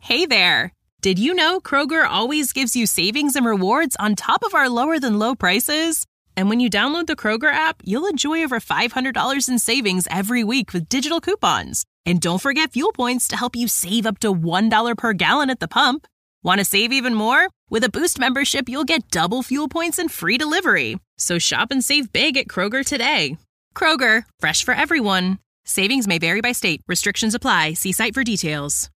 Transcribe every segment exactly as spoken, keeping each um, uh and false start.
Hey there! Did you know Kroger always gives you savings and rewards on top of our lower-than-low prices? And when you download the Kroger app, you'll enjoy over five hundred dollars in savings every week with digital coupons. And don't forget fuel points to help you save up to one dollar per gallon at the pump. Want to save even more? With a Boost membership, you'll get double fuel points and free delivery. So shop and save big at Kroger today. Kroger, fresh for everyone. Savings may vary by state. Restrictions apply. See site for details.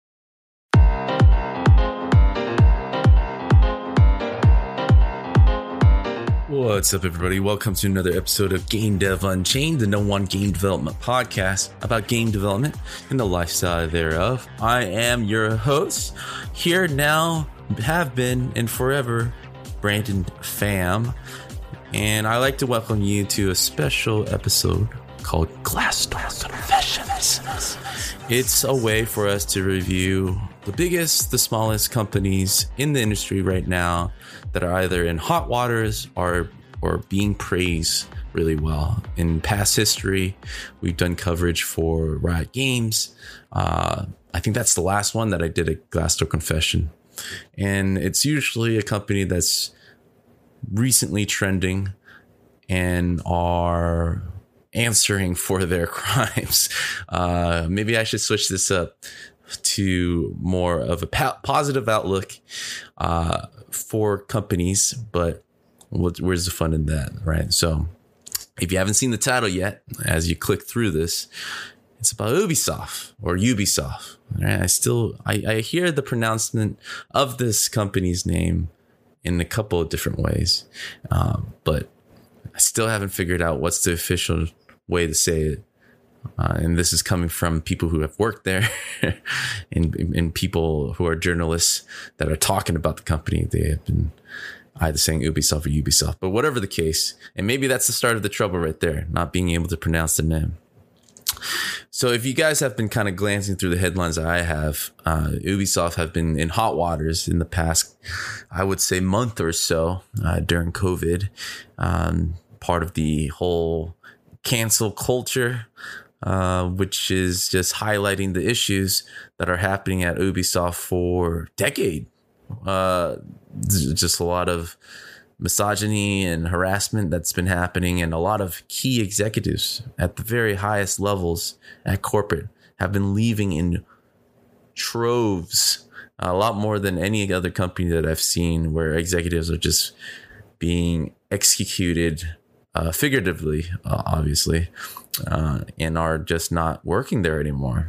What's up, everybody? Welcome to another episode of Game Dev Unchained, the No One Game Development podcast about game development and the lifestyle thereof. I am your host, here now, have been, and forever, Brandon Pham. And I'd like to welcome you to a special episode called Glassdoor Confessions. It's a way for us to review the biggest, the smallest companies in the industry right now that are either in hot waters or or being praised really well. In past history, we've done coverage for Riot Games. Uh, I think that's the last one that I did a Glassdoor Confession. And it's usually a company that's recently trending and are answering for their crimes. Uh, maybe I should switch this up to more of a po- positive outlook uh, for companies, but what, where's the fun in that, right? So if you haven't seen the title yet, as you click through this, it's about Ubisoft or Ubisoft. Right? I still, I, I hear the pronouncement of this company's name in a couple of different ways, um, but I still haven't figured out what's the official way to say it. Uh, and this is coming from people who have worked there and, and people who are journalists that are talking about the company. They have been either saying Ubisoft or Ubisoft, but whatever the case, and maybe that's the start of the trouble right there, not being able to pronounce the name. So if you guys have been kind of glancing through the headlines that I have, uh, Ubisoft have been in hot waters in the past, I would say, month or so uh, during COVID. Um, part of the whole cancel culture, uh, which is just highlighting the issues that are happening at Ubisoft for decade. Uh, just a lot of misogyny and harassment that's been happening, and a lot of key executives at the very highest levels at corporate have been leaving in troves, a lot more than any other company that I've seen, where executives are just being executed uh, figuratively, uh, obviously, uh, and are just not working there anymore.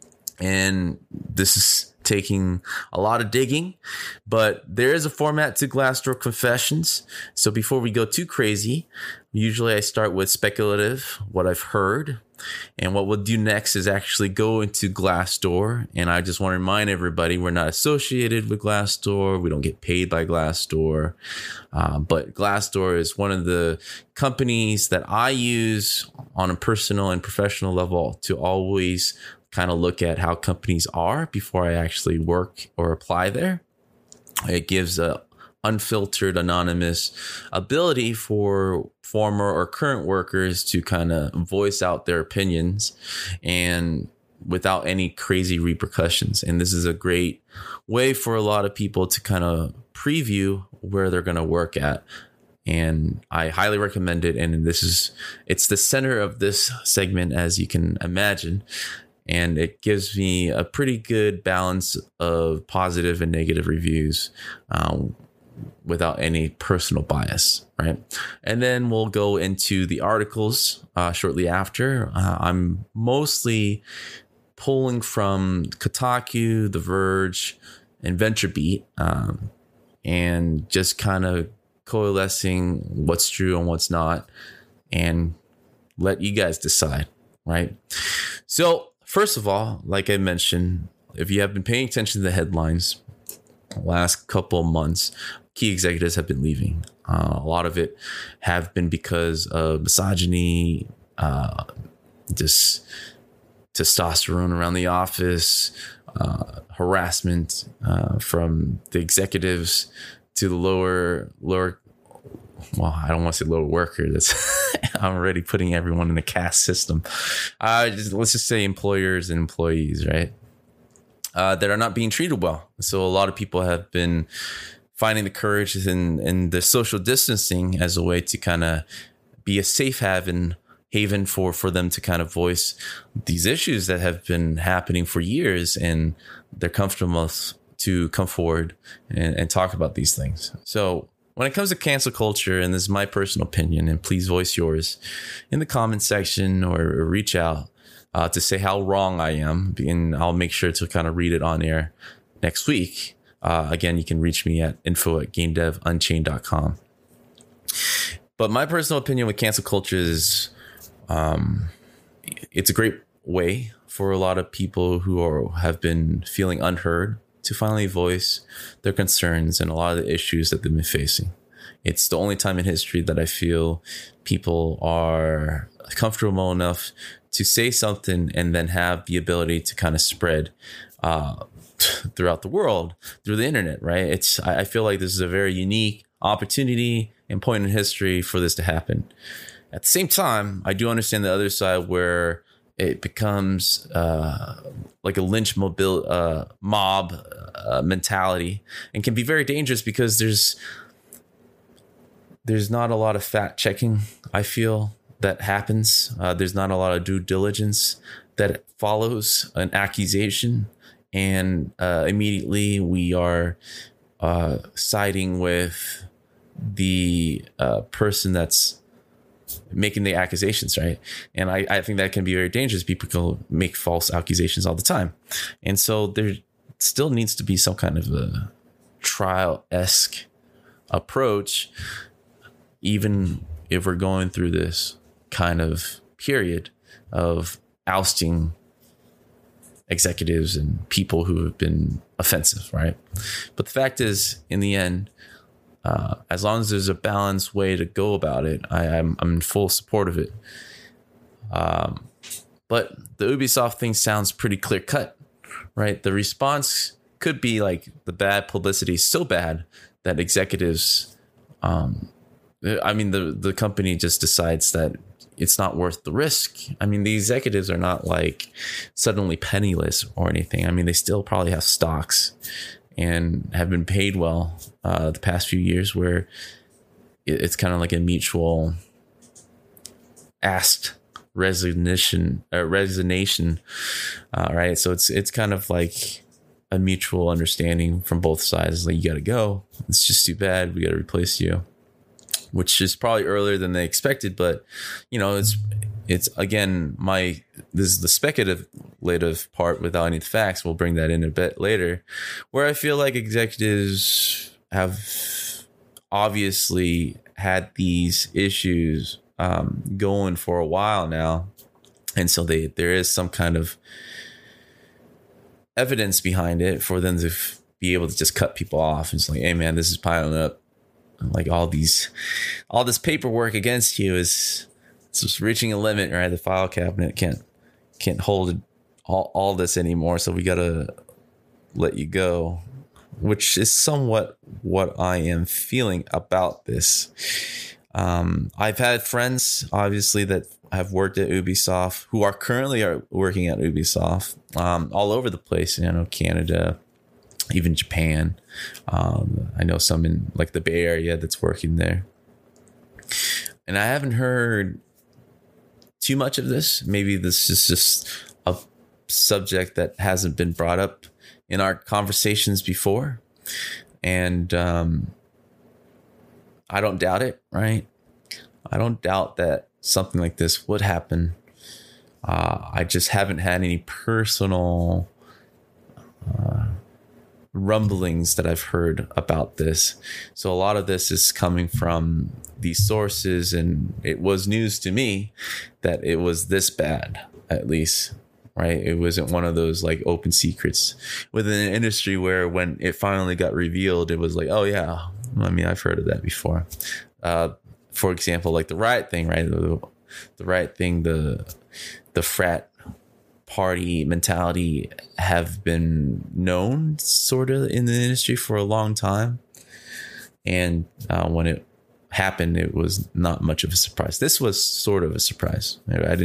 And this is taking a lot of digging, but there is a format to Glassdoor Confessions. So before we go too crazy, usually I start with speculative, what I've heard. And what we'll do next is actually go into Glassdoor. And I just want to remind everybody, we're not associated with Glassdoor. We don't get paid by Glassdoor. Uh, but Glassdoor is one of the companies that I use on a personal and professional level to always kind of look at how companies are before I actually work or apply there. It gives a unfiltered, anonymous ability for former or current workers to kind of voice out their opinions and without any crazy repercussions. And this is a great way for a lot of people to kind of preview where they're going to work at. And I highly recommend it. And this is, it's the center of this segment, as you can imagine. And it gives me a pretty good balance of positive and negative reviews um, without any personal bias, right? And then we'll go into the articles uh, shortly after. Uh, I'm mostly pulling from Kotaku, The Verge, and VentureBeat, um, and just kind of coalescing what's true and what's not, and let you guys decide, right? So, first of all, like I mentioned, if you have been paying attention to the headlines the last couple of months, key executives have been leaving. Uh, a lot of it have been because of misogyny, uh, just testosterone around the office, uh, harassment uh, from the executives to the lower, lower. Well, I don't want to say lower worker. That's I'm already putting everyone in a caste system. Uh, just, let's just say employers and employees, right? uh, that are not being treated well. So a lot of people have been finding the courage in, in the social distancing as a way to kind of be a safe haven haven for, for them to kind of voice these issues that have been happening for years, and they're comfortable to come forward and, and talk about these things. So when it comes to cancel culture, and this is my personal opinion, and please voice yours in the comment section or, or reach out uh, to say how wrong I am, and I'll make sure to kind of read it on air next week. Uh, again, you can reach me at info at game dev unchained dot com. But my personal opinion with cancel culture is um, it's a great way for a lot of people who are have been feeling unheard to finally voice their concerns and a lot of the issues that they've been facing. It's the only time in history that I feel people are comfortable enough to say something and then have the ability to kind of spread uh, throughout the world through the internet, right? It's I feel like this is a very unique opportunity and point in history for this to happen. At the same time, I do understand the other side where it becomes uh, like a lynch mobile uh, mob uh, mentality, and can be very dangerous because there's there's not a lot of fact checking, I feel, that happens. Uh, there's not a lot of due diligence that follows an accusation, and uh, immediately we are uh, siding with the uh, person that's making the accusations, right? And I, I think that can be very dangerous. People can make false accusations all the time. And so there still needs to be some kind of a trial-esque approach, even if we're going through this kind of period of ousting executives and people who have been offensive, right? But the fact is, in the end, Uh, as long as there's a balanced way to go about it, I, I'm I'm in full support of it. Um, but the Ubisoft thing sounds pretty clear cut, right? The response could be like the bad publicity is so bad that executives, um, I mean, the the company just decides that it's not worth the risk. I mean, the executives are not like suddenly penniless or anything. I mean, they still probably have stocks and have been paid well uh, the past few years, where it's kind of like a mutual asked resignation, uh, resignation, uh, right? So it's it's kind of like a mutual understanding from both sides. Like, you got to go. It's just too bad. We got to replace you, which is probably earlier than they expected. But you know, it's it's again my this is the speculative part without any facts. We'll bring that in a bit later, where I feel like executives have obviously had these issues um, going for a while now, and so they there is some kind of evidence behind it for them to f- be able to just cut people off. It's like, hey man, this is piling up. Like all these, all this paperwork against you is it's just reaching a limit, right? The file cabinet can't can't hold all, all this anymore, so we gotta let you go, which is somewhat what I am feeling about this. Um, I've had friends, obviously, that have worked at Ubisoft, who are currently are working at Ubisoft, um, all over the place. You know, Canada, even Japan. Um, I know some in like the Bay Area that's working there. And I haven't heard too much of this. Maybe this is just a subject that hasn't been brought up in our conversations before. And um, I don't doubt it, right? I don't doubt that something like this would happen. Uh, I just haven't had any personal uh, rumblings that I've heard about this. So a lot of this is coming from these sources, and it was news to me that it was this bad, at least, right? It wasn't one of those like open secrets within an industry where when it finally got revealed, it was like, oh yeah, I mean, I've heard of that before. Uh, for example, like the Riot thing, right? The, the Riot thing, the the frat party mentality have been known sort of in the industry for a long time. And uh, when it happened, it was not much of a surprise. This was sort of a surprise. I didn't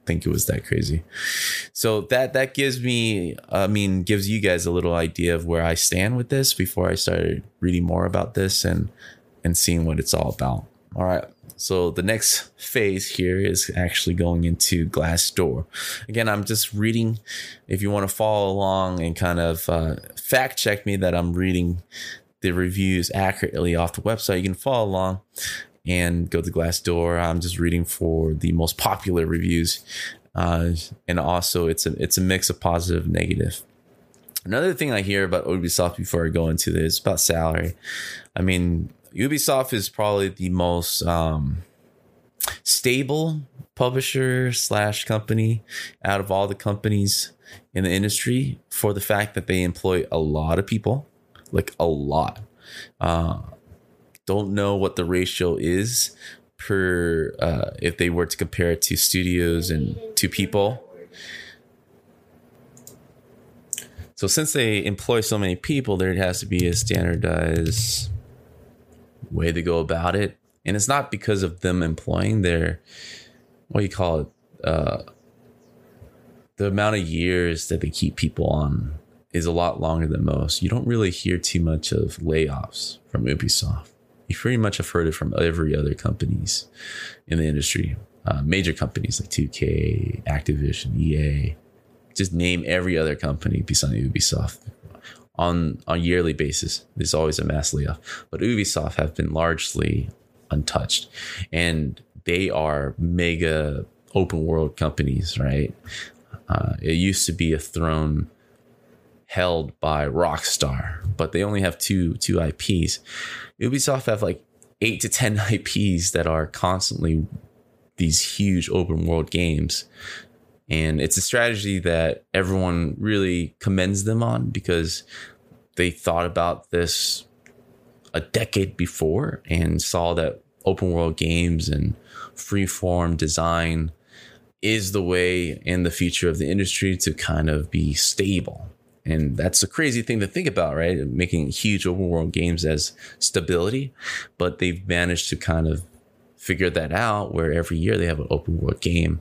think it was that crazy. So that that gives me, I mean, gives you guys a little idea of where I stand with this before I started reading more about this and and seeing what it's all about. All right. So the next phase here is actually going into Glassdoor. Again, I'm just reading. If you want to follow along and kind of uh, fact check me that I'm reading the reviews accurately off the website, you can follow along and go to Glassdoor. I'm just reading for the most popular reviews. Uh, and also it's a, it's a mix of positive and negative. Another thing I hear about Ubisoft before I go into this is about salary. I mean, Ubisoft is probably the most um, stable publisher slash company out of all the companies in the industry for the fact that they employ a lot of people, like a lot. Uh, don't know what the ratio is per uh, if they were to compare it to studios and to people. So since they employ so many people, there has to be a standardized way to go about it. And it's not because of them employing their, what do you call it? Uh, the amount of years that they keep people on is a lot longer than most. You don't really hear too much of layoffs from Ubisoft. You pretty much have heard it from every other companies in the industry. Uh, major companies like two K, Activision, E A. Just name every other company besides Ubisoft. On on a yearly basis, there's always a mass layoff. But Ubisoft have been largely untouched. And they are mega open world companies, right? Uh, it used to be a throne held by Rockstar, but they only have two two I Ps. Ubisoft have like eight to ten I Ps that are constantly these huge open world games. And it's a strategy that everyone really commends them on because they thought about this a decade before and saw that open world games and freeform design is the way in the future of the industry to kind of be stable. And that's a crazy thing to think about, right? Making huge open world games as stability, but they've managed to kind of figure that out where every year they have an open world game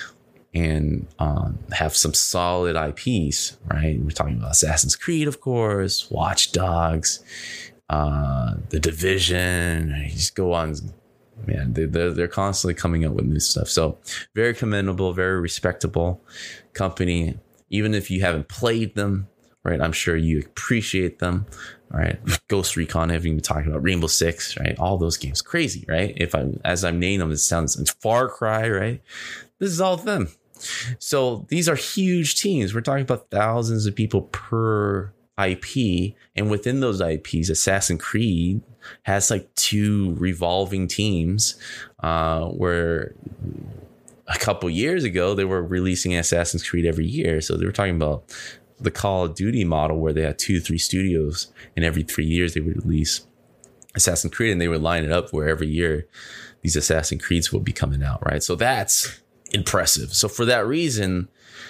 and um, have some solid I Ps, right? We're talking about Assassin's Creed, of course, Watch Dogs, uh, The Division. You just go on, man. They're they're constantly coming up with new stuff. So very commendable, very respectable company. Even if you haven't played them, right? I'm sure you appreciate them, right? Ghost Recon, haven't even talked about Rainbow Six, right? All those games, crazy, right? If I as I'm naming them, it sounds it's Far Cry, right? This is all of them. So these are huge teams. We're talking about thousands of people per I P. And within those I Ps, Assassin's Creed has like two revolving teams uh, where a couple years ago, they were releasing Assassin's Creed every year. So they were talking about the Call of Duty model where they had two, three studios and every three years they would release Assassin's Creed and they would line it up where every year these Assassin's Creeds will be coming out, right? So that's impressive. So for that reason,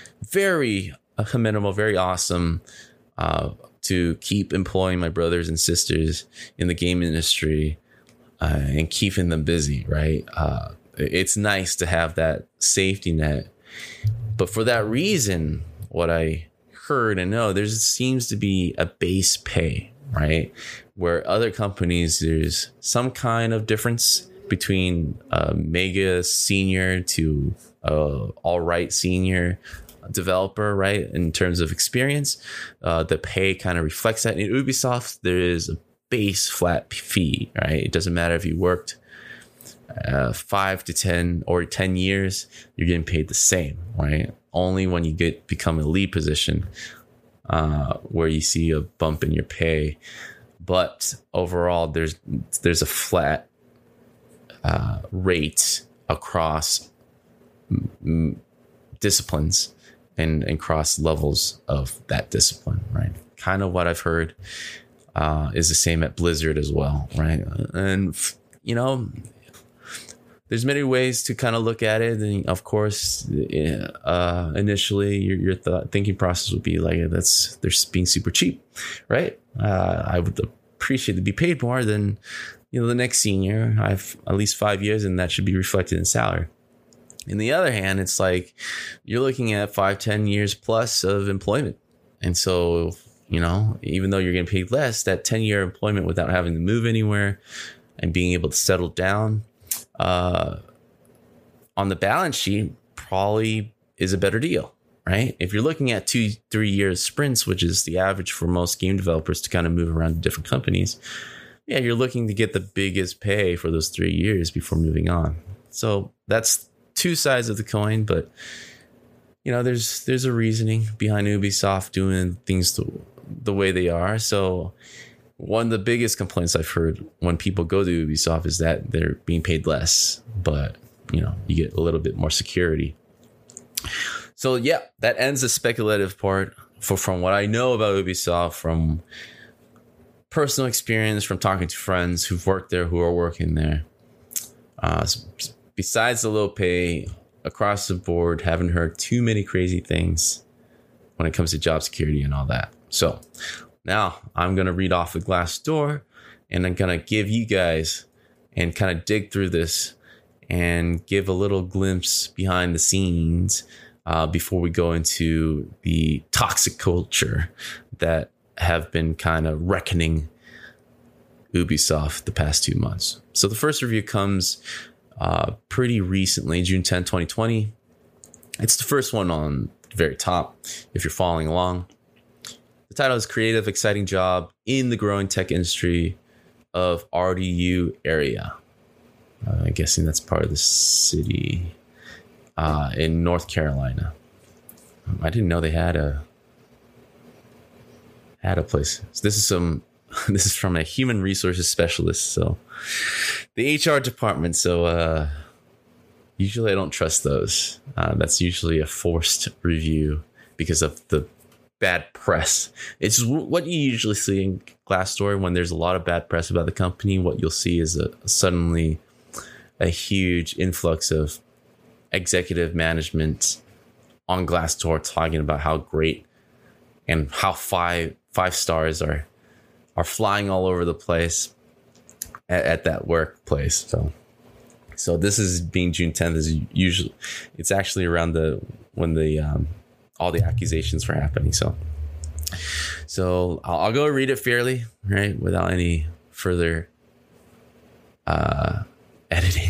very commendable, very awesome uh, to keep employing my brothers and sisters in the game industry uh, and keeping them busy, right? Uh, it's nice to have that safety net. But for that reason, what I heard and know, there seems to be a base pay, right? Where other companies, there's some kind of difference between a mega senior to a all right senior developer, right? In terms of experience, uh, the pay kind of reflects that. In Ubisoft, there is a base flat fee, right? It doesn't matter if you worked uh, five to ten or ten years, you're getting paid the same, right? Only when you get become a lead position, uh, where you see a bump in your pay. But overall, there's there's a flat uh, rate across m- disciplines and, and cross levels of that discipline, right? Kind of what I've heard uh, is the same at Blizzard as well, right? And, you know, there's many ways to kind of look at it. And of course, uh, initially your, your th- thinking process would be like, that's, they're being super cheap, right? Uh, I would appreciate to be paid more than, you know, the next senior. I've at least five years and that should be reflected in salary. In the other hand, it's like you're looking at five, ten years plus of employment. And so, you know, even though you're getting paid less, that ten year employment without having to move anywhere and being able to settle down uh, on the balance sheet probably is a better deal, right? If you're looking at two, three years sprints, which is the average for most game developers to kind of move around to different companies, yeah, you're looking to get the biggest pay for those three years before moving on. So that's two sides of the coin, but you know, there's there's a reasoning behind Ubisoft doing things the, the way they are. So one of the biggest complaints I've heard when people go to Ubisoft is that they're being paid less, but you know, you get a little bit more security. So yeah, that ends the speculative part. For from what I know about Ubisoft, from personal experience, from talking to friends who've worked there, who are working there. Uh, besides the low pay, across the board, haven't heard too many crazy things when it comes to job security and all that. So now I'm going to read off the Glassdoor, and I'm going to give you guys and kind of dig through this and give a little glimpse behind the scenes uh, before we go into the toxic culture that have been kind of reckoning Ubisoft the past two months. So the first review comes uh, pretty recently, June tenth, twenty twenty. It's the first one on the very top, if you're following along. The title is Creative, Exciting Job in the Growing Tech Industry of R D U Area. Uh, I'm guessing that's part of the city uh, in North Carolina. I didn't know they had a had a place. So this is some. This is from a human resources specialist, so the H R department. So uh, usually I don't trust those. Uh, that's usually a forced review because of the bad press. It's what you usually see in Glassdoor when there's a lot of bad press about the company. What you'll see is a suddenly a huge influx of executive management on Glassdoor talking about how great and how five five stars are are flying all over the place at, at that workplace. So, so this is being June tenth is usually, it's actually around the, when the, um, all the accusations were happening. So, so I'll, I'll go read it fairly, right? Without any further, uh, editing.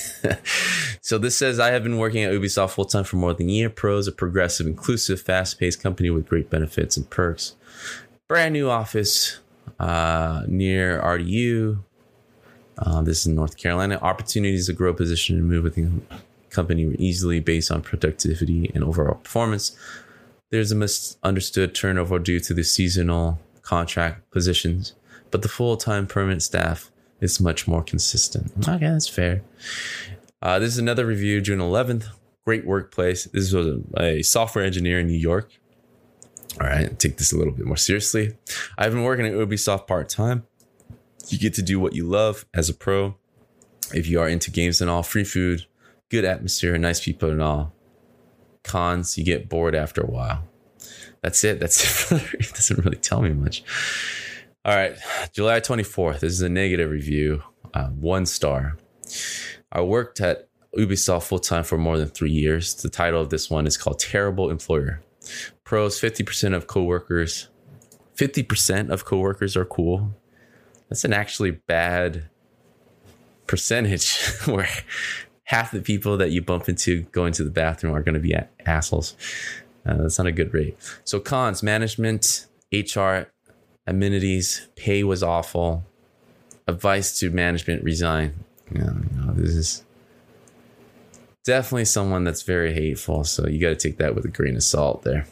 So this says, I have been working at Ubisoft full-time for more than a year. Pro is a progressive, inclusive, fast-paced company with great benefits and perks. Brand new office uh, near R D U. Uh, this is in North Carolina. Opportunities to grow, position, and move within the company were easily based on productivity and overall performance. There's a misunderstood turnover due to the seasonal contract positions, but the full-time permanent staff is much more consistent. Okay, that's fair. Uh, this is another review, June eleventh. Great workplace. This was a, a software engineer in New York. All right, take this a little bit more seriously. I've been working at Ubisoft part-time. You get to do what you love as a pro. If you are into games and all, free food, good atmosphere, nice people and all. Cons, you get bored after a while. That's it. That's it. It doesn't really tell me much. All right, July twenty-fourth. This is a negative review. Uh, one star. I worked at Ubisoft full-time for more than three years. The title of this one is called Terrible Employer. Pros, fifty percent of coworkers. fifty percent of coworkers are cool. That's an actually bad percentage where half the people that you bump into going to the bathroom are going to be assholes. Uh, that's not a good rate. So cons, management, H R, amenities, pay was awful. Advice to management, resign. Yeah, no, this is definitely someone that's very hateful. So you got to take that with a grain of salt there.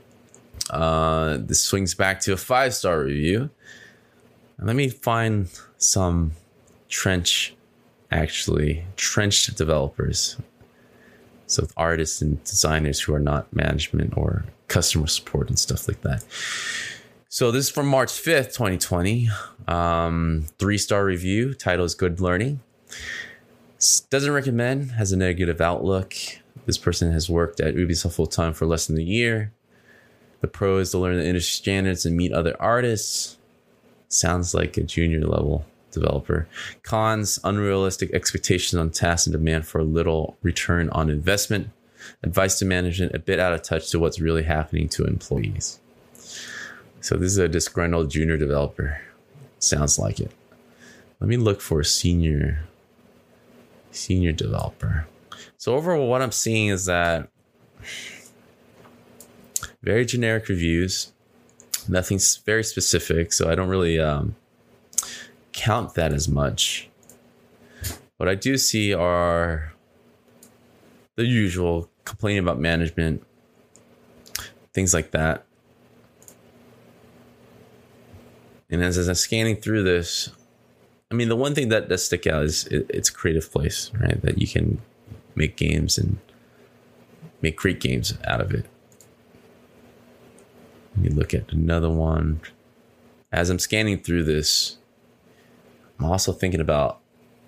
Uh, this swings back to a five-star review. Let me find some trench, actually, trenched developers. So artists and designers who are not management or customer support and stuff like that. So this is from March fifth, twenty twenty. Um, three-star review. Title is Good Learning. Doesn't recommend. Has a negative outlook. This person has worked at Ubisoft full-time for less than a year. The pro is to learn the industry standards and meet other artists. Sounds like a junior level developer. Cons, unrealistic expectations on tasks and demand for little return on investment. Advice to management, a bit out of touch to what's really happening to employees. So this is a disgruntled junior developer. Sounds like it. Let me look for a senior, senior developer. So overall, what I'm seeing is that very generic reviews, nothing very specific. So I don't really um, count that as much. What I do see are the usual complaining about management, things like that. And as, as I'm scanning through this, I mean, the one thing that does stick out is it, it's a creative place, right? That you can make games and make great games out of it. Let me look at another one. As I'm scanning through this, I'm also thinking about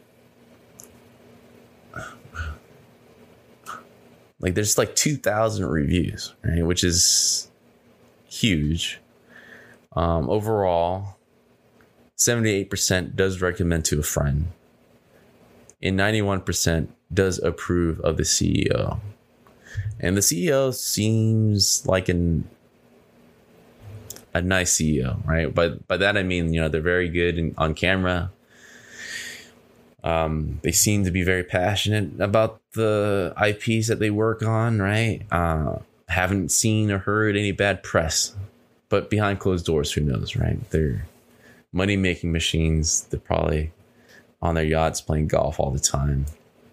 like there's like two thousand reviews, right? Which is huge. Um, overall, seventy-eight percent does recommend to a friend, and ninety-one percent does approve of the C E O. And the C E O seems like an a nice C E O, right? But by that I mean, you know, they're very good in, on camera. Um, they seem to be very passionate about the I Ps that they work on, right? Uh, haven't seen or heard any bad press. But behind closed doors, who knows, right? They're money-making machines. They're probably on their yachts playing golf all the time.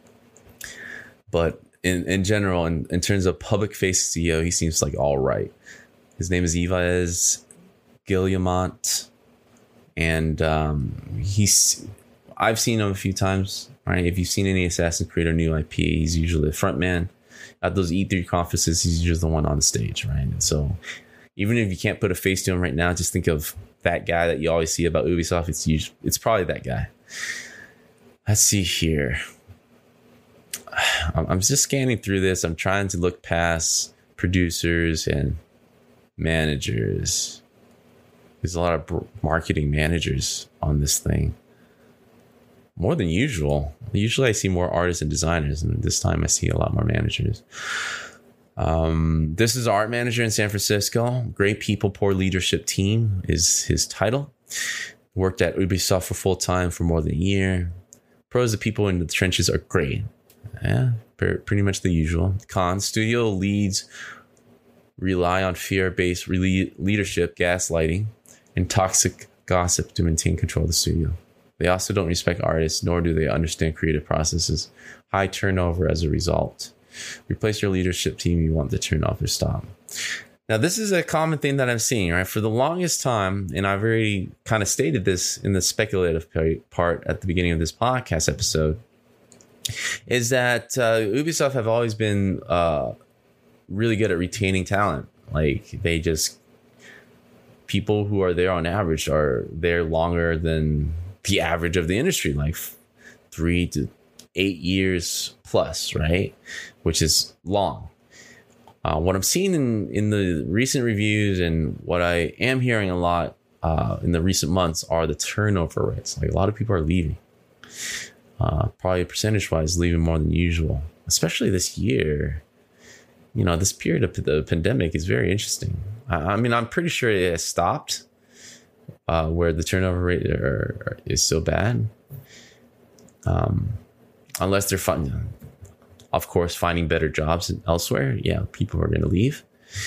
But in, in general, in, in terms of public-facing C E O, he seems like all right. His name is Yves Guillemot. And um, he's I've seen him a few times, right? If you've seen any Assassin's Creed or new I P, he's usually the front man. At those E three conferences, he's usually the one on the stage, right? And so even if you can't put a face to him right now, just think of that guy that you always see about Ubisoft. It's usually, it's probably that guy. Let's see here. I'm just scanning through this. I'm trying to look past producers and managers. There's a lot of marketing managers on this thing. More than usual. Usually I see more artists and designers, and this time I see a lot more managers. Um, this is art manager in San Francisco. Great people, poor leadership team is his title. Worked at Ubisoft for full time for more than a year. Pros, the people in the trenches are great. Yeah, pretty much the usual. Cons, studio leads rely on fear-based re- leadership, gaslighting, and toxic gossip to maintain control of the studio. They also don't respect artists, nor do they understand creative processes. High turnover as a result. Replace your leadership team you want to turn off or stop. Now, this is a common thing that I'm seeing, right? For the longest time, and I've already kind of stated this in the speculative part at the beginning of this podcast episode, is that uh, Ubisoft have always been uh, really good at retaining talent. Like, they just, people who are there on average are there longer than the average of the industry, like three to eight years plus, right? Which is long. Uh, what I'm seeing in, in the recent reviews and what I am hearing a lot uh, in the recent months are the turnover rates. Like, a lot of people are leaving. Uh, probably percentage wise, leaving more than usual, especially this year. You know, this period of the pandemic is very interesting. I, I mean, I'm pretty sure it has stopped uh, where the turnover rate are, are, is so bad. Um, unless they're fun, of course, finding better jobs elsewhere. Yeah, people are going to leave.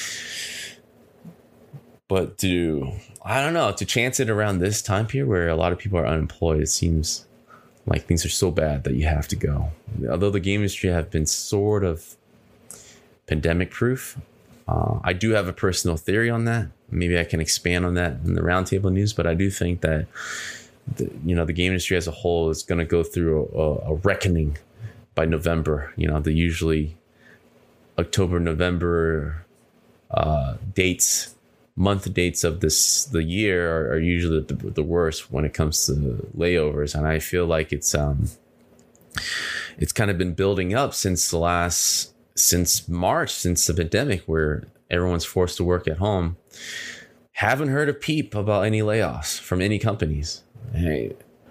But to, I don't know, to chance it around this time period where a lot of people are unemployed, it seems like things are so bad that you have to go. Although the game industry have been sort of pandemic proof, uh, I do have a personal theory on that. Maybe I can expand on that in the roundtable news, but I do think that the, you know, the game industry as a whole is going to go through a, a reckoning by November. You know, the usually October, November uh, dates, month dates of this the year are, are usually the, the worst when it comes to layovers, and I feel like it's um it's kind of been building up since the last since March, since the pandemic, where everyone's forced to work at home. Haven't heard a peep about any layoffs from any companies. Hey,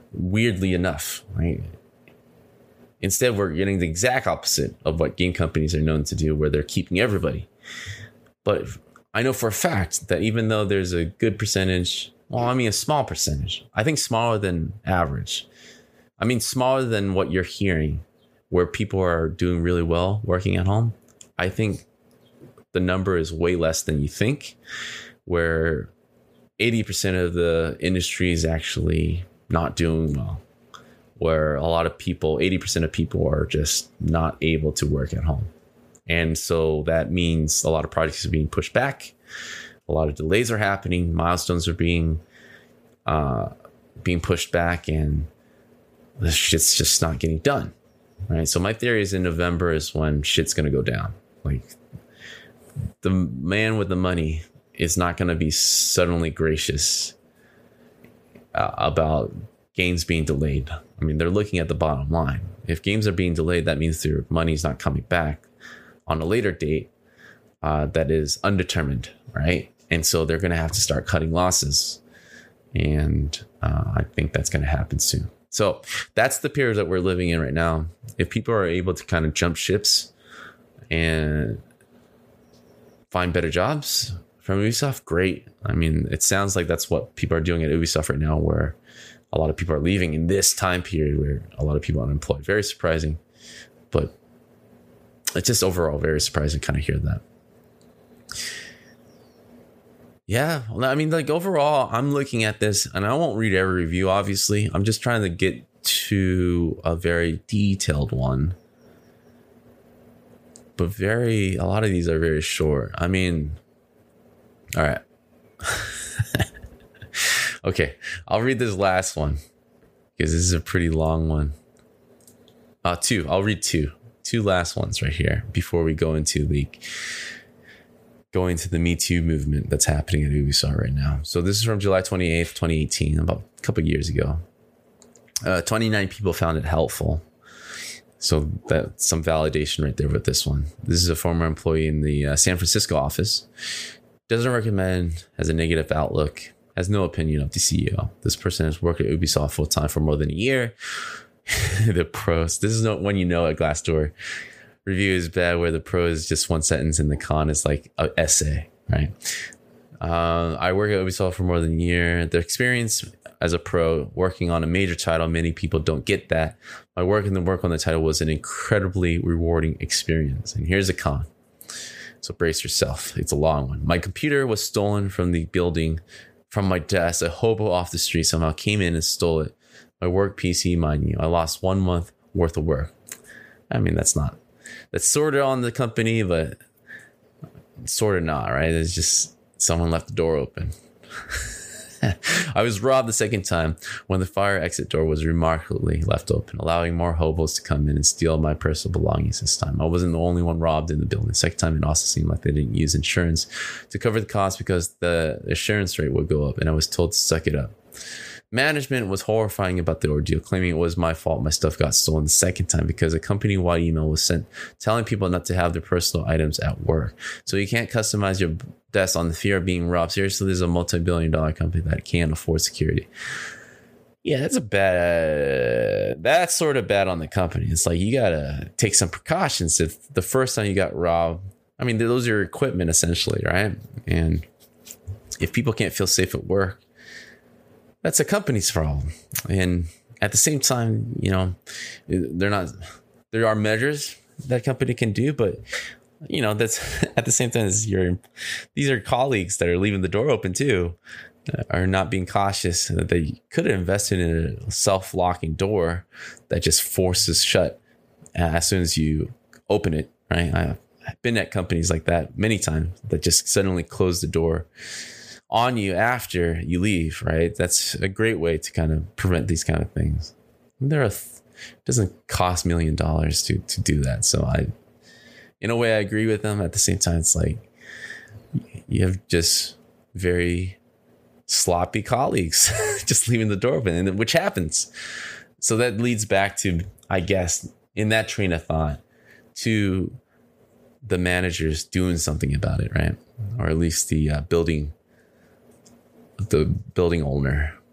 weirdly enough, right? Instead, we're getting the exact opposite of what game companies are known to do, where they're keeping everybody. But I know for a fact that even though there's a good percentage, well, I mean, a small percentage, I think smaller than average. I mean, smaller than what you're hearing, where people are doing really well working at home. I think the number is way less than you think, where eighty percent of the industry is actually not doing well, where a lot of people, eighty percent of people are just not able to work at home. And so that means a lot of projects are being pushed back. A lot of delays are happening. Milestones are being uh, being pushed back, and this shit's just not getting done. Right. So my theory is in November is when shit's going to go down. Like, the man with the money is not going to be suddenly gracious uh, about games being delayed. I mean, they're looking at the bottom line. If games are being delayed, that means their money's not coming back on a later date uh, that is undetermined, right? And so they're going to have to start cutting losses. And uh, I think that's going to happen soon. So that's the period that we're living in right now. If people are able to kind of jump ships and find better jobs from Ubisoft, great. I mean, it sounds like that's what people are doing at Ubisoft right now, where a lot of people are leaving in this time period where a lot of people are unemployed. Very surprising, but it's just overall very surprising to kind of hear that. Yeah, well, I mean, like, overall, I'm looking at this, and I won't read every review, obviously. I'm just trying to get to a very detailed one. But very, a lot of these are very short. I mean, all right. Okay, I'll read this last one, because this is a pretty long one. Uh, two, I'll read two. Two last ones right here before we go into the... going to the Me Too movement that's happening at Ubisoft right now. So this is from July twenty-eighth, twenty eighteen, about a couple of years ago. Uh, twenty-nine people found it helpful. So that's some validation right there with this one. This is a former employee in the uh, San Francisco office. Doesn't recommend, has a negative outlook, has no opinion of the C E O. This person has worked at Ubisoft full time for more than a year. The pros. This is not when you know a Glassdoor review is bad, where the pro is just one sentence and the con is like an essay, right? Uh, I work at Ubisoft for more than a year. The experience as a pro working on a major title, many people don't get that. My work and the work on the title was an incredibly rewarding experience. And here's a con. So brace yourself. It's a long one. My computer was stolen from the building, from my desk. A hobo off the street somehow came in and stole it. My work P C, mind you. I lost one month worth of work. I mean, that's not That's sort of on the company, but sort of not, right? It's just someone left the door open. I was robbed the second time when the fire exit door was remarkably left open, allowing more hobos to come in and steal my personal belongings this time. I wasn't the only one robbed in the building. The second time, it also seemed like they didn't use insurance to cover the cost because the insurance rate would go up, and I was told to suck it up. Management was horrifying about the ordeal, claiming it was my fault my stuff got stolen the second time because a company-wide email was sent telling people not to have their personal items at work. So you can't customize your desk on the fear of being robbed. Seriously, there's a multi-billion dollar company that can't afford security. Yeah, that's a bad... That's sort of bad on the company. It's like, you got to take some precautions. If the first time you got robbed, I mean, those are your equipment, essentially, right? And if people can't feel safe at work, that's a company's problem. And at the same time, you know, they're not, there are measures that company can do, but, you know, that's at the same time as your, these are colleagues that are leaving the door open too, are not being cautious. They could have invested in a self-locking door that just forces shut as soon as you open it, right? I've been at companies like that many times that just suddenly close the door on you after you leave, right? That's a great way to kind of prevent these kind of things. There are, it doesn't cost million dollars to to do that. So I, in a way, I agree with them. At the same time, it's like you have just very sloppy colleagues just leaving the door open, and which happens. So that leads back to, I guess, in that train of thought, to the managers doing something about it, right? Or at least the uh, building. the building owner,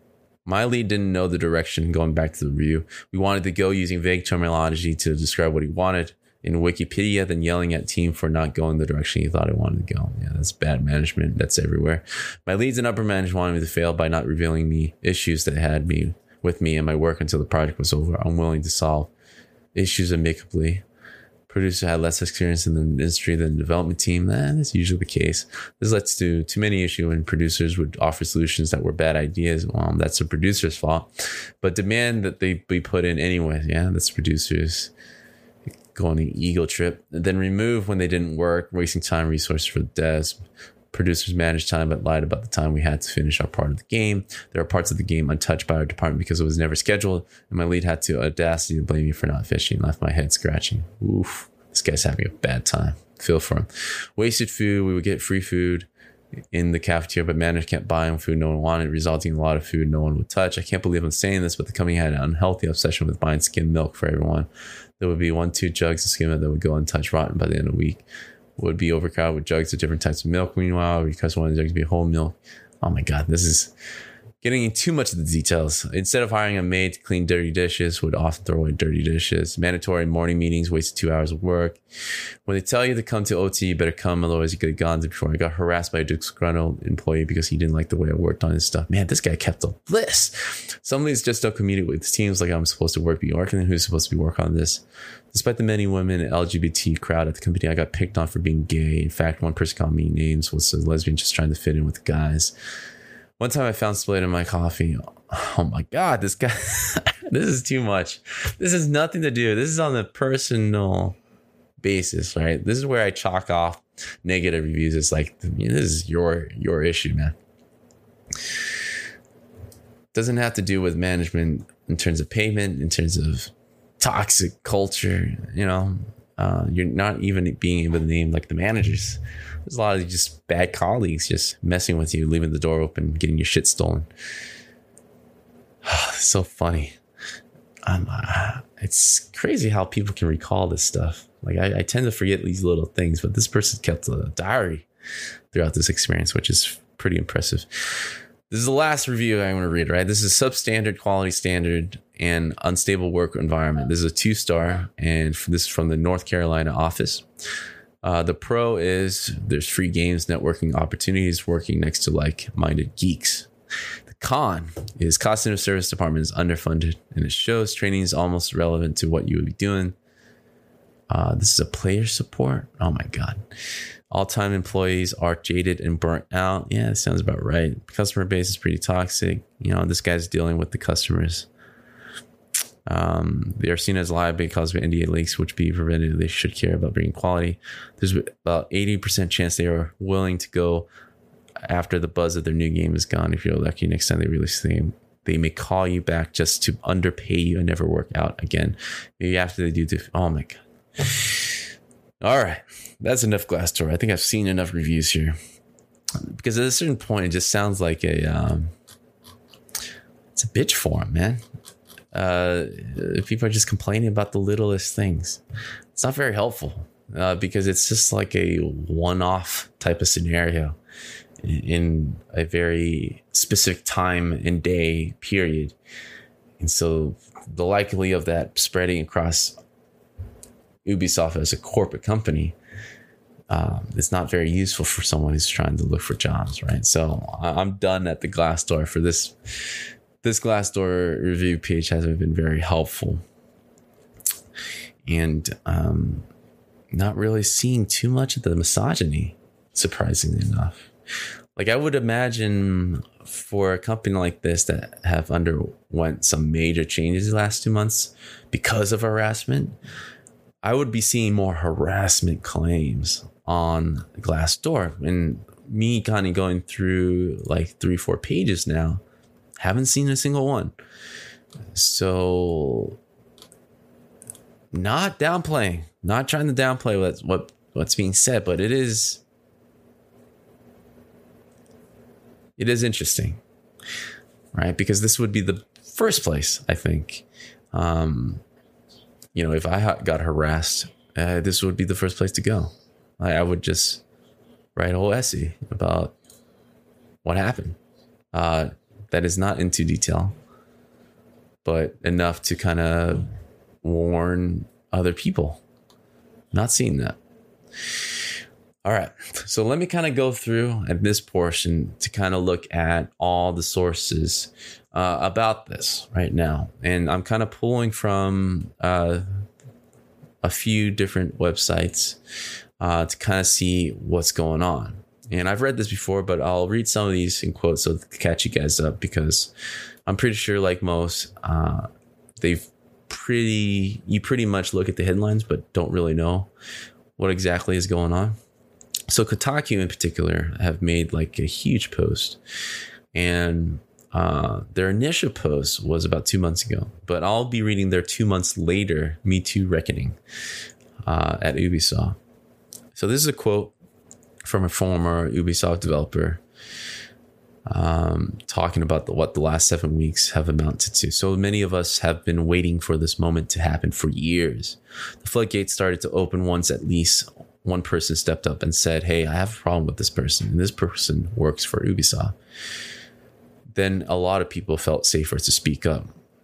My lead didn't know the direction going back to the review. We wanted to go using vague terminology to describe what he wanted in Wikipedia, then yelling at team for not going the direction he thought he wanted to go. Yeah, that's bad management. That's everywhere. My leads and upper management wanted me to fail by not revealing me issues that had me with me and my work until the project was over. I'm willing to solve issues amicably. Producer had less experience in the industry than the development team. Eh, that's usually the case. This led to too many issues when producers would offer solutions that were bad ideas. Well, that's the producer's fault. But demand that they be put in anyway. Yeah, that's producers go on an ego trip. And then remove when they didn't work, wasting time, resources for the devs. Producers managed time but lied about the time we had to finish our part of the game. There are parts of the game untouched by our department because it was never scheduled, and my lead had the audacity to blame me for not fishing. Left my head scratching. Oof, this guy's having a bad time. Feel for him. Wasted food. We would get free food in the cafeteria, but managers kept buying food no one wanted, resulting in a lot of food no one would touch. I can't believe I'm saying this, but the company had an unhealthy obsession with buying skim milk for everyone. There would be one, two jugs of skim milk that would go untouched, rotten by the end of the week. Would be overcrowded with jugs of different types of milk. Meanwhile, because one of the jugs would be whole milk. Oh my God, this is getting into too much of the details. Instead of hiring a maid to clean dirty dishes, would often throw away dirty dishes. Mandatory morning meetings, wasted two hours of work. When they tell you to come to O T, you better come, otherwise you could have gone before. I got harassed by a disgruntled employee because he didn't like the way I worked on his stuff. Man, this guy kept a list. Some of these just don't communicate with the teams like I'm supposed to work, be working, and who's supposed to be working on this. Despite the many women and L G B T crowd at the company, I got picked on for being gay. In fact, one person called me names, was a lesbian just trying to fit in with the guys. One time I found Split in my coffee. Oh my God, this guy, this is too much. This has nothing to do. This is on the personal basis, right? This is where I chalk off negative reviews. It's like, this is your, your issue, man. Doesn't have to do with management in terms of payment, in terms of toxic culture, you know. Uh, you're not even being able to name like the managers. There's a lot of just bad colleagues just messing with you, leaving the door open, getting your shit stolen. So funny. Um, uh, it's crazy how people can recall this stuff. Like I, I tend to forget these little things, but this person kept a diary throughout this experience, which is pretty impressive. This is the last review I want to read, right? This is substandard quality standard and unstable work environment. This is a two star, and this is from the North Carolina office. Uh, the pro is there's free games, networking opportunities, working next to like-minded geeks. The con is customer service department is underfunded, and it shows training is almost irrelevant to what you would be doing. Uh, this is a player support. Oh my God. All-time employees are jaded and burnt out. Yeah, that sounds about right. Customer base is pretty toxic. You know, this guy's dealing with the customers. Um, they are seen as liable because of N D A leaks, which be prevented. They should care about bringing quality. There's about eighty percent chance they are willing to go after the buzz of their new game is gone. If you're lucky, next time they release the game, they may call you back just to underpay you and never work out again. Maybe after they do this. Oh my God. All right. That's enough Glassdoor. I think I've seen enough reviews here. Because at a certain point, it just sounds like a, um, it's a bitch forum, man. Uh, people are just complaining about the littlest things. It's not very helpful uh, because it's just like a one-off type of scenario in, in a very specific time and day period. And so the likelihood of that spreading across Ubisoft as a corporate company, um, it's not very useful for someone who's trying to look for jobs, right? So I'm done at the Glassdoor for this. This Glassdoor review page hasn't been very helpful, and um, not really seeing too much of the misogyny, surprisingly enough. Like I would imagine for a company like this that have underwent some major changes the last two months because of harassment, I would be seeing more harassment claims on Glassdoor. And me kind of going through like three, four pages now, haven't seen a single one. So not downplaying, not trying to downplay what, what what's being said, but it is it is interesting, right? Because this would be the first place, I think. Um, you know, if I got harassed, uh, this would be the first place to go. I, I would just write a whole essay about what happened. Uh, that is not into detail, but enough to kind of warn other people. Not seeing that. All right. So let me kind of go through at this portion to kind of look at all the sources uh, about this right now. And I'm kind of pulling from uh, a few different websites uh, to kind of see what's going on. And I've read this before, but I'll read some of these in quotes so to catch you guys up, because I'm pretty sure, like most, uh, they've pretty, you pretty much look at the headlines, but don't really know what exactly is going on. So Kotaku in particular have made like a huge post, and uh, their initial post was about two months ago, but I'll be reading their two months later Me Too reckoning uh, at Ubisoft. So this is a quote from a former Ubisoft developer um, talking about the, what the last seven weeks have amounted to. So many of us have been waiting for this moment to happen for years. The floodgates started to open once at least one person stepped up and said, hey, I have a problem with this person, and this person works for Ubisoft. Then a lot of people felt safer to speak up.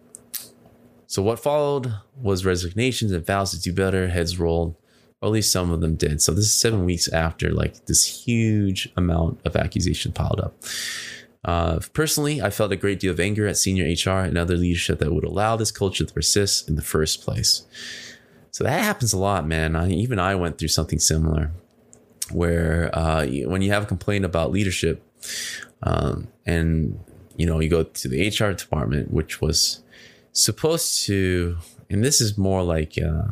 So what followed was resignations and vows to do better, heads rolled, or at least some of them did. So this is seven weeks after like this huge amount of accusation piled up. Uh, personally, I felt a great deal of anger at senior H R and other leadership that would allow this culture to persist in the first place. So that happens a lot, man. I, even I went through something similar where uh, when you have a complaint about leadership um, and, you know, you go to the H R department, which was supposed to, and this is more like, uh,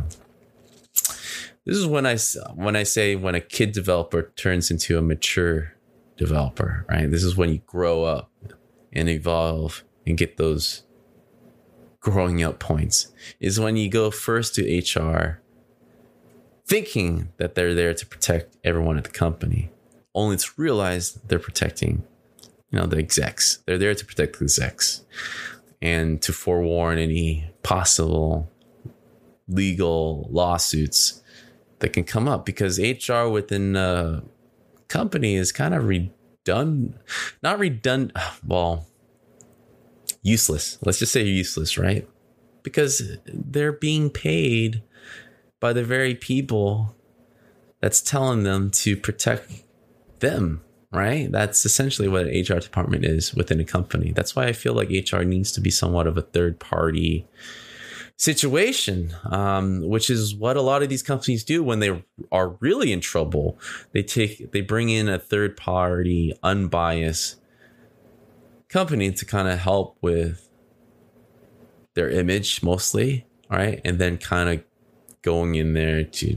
this is when I, when I say when a kid developer turns into a mature developer, right? This is when you grow up and evolve and get those growing up points, is when you go first to H R thinking that they're there to protect everyone at the company, only to realize they're protecting, you know, the execs. They're there to protect the execs and to forewarn any possible legal lawsuits that can come up, because H R within a company is kind of redundant, not redundant, well, useless. Let's just say useless, right? Because they're being paid by the very people that's telling them to protect them, right? That's essentially what an H R department is within a company. That's why I feel like H R needs to be somewhat of a third party situation, um, which is what a lot of these companies do when they are really in trouble. They take, they bring in a third party, unbiased company to kind of help with their image mostly, right? And then kind of going in there to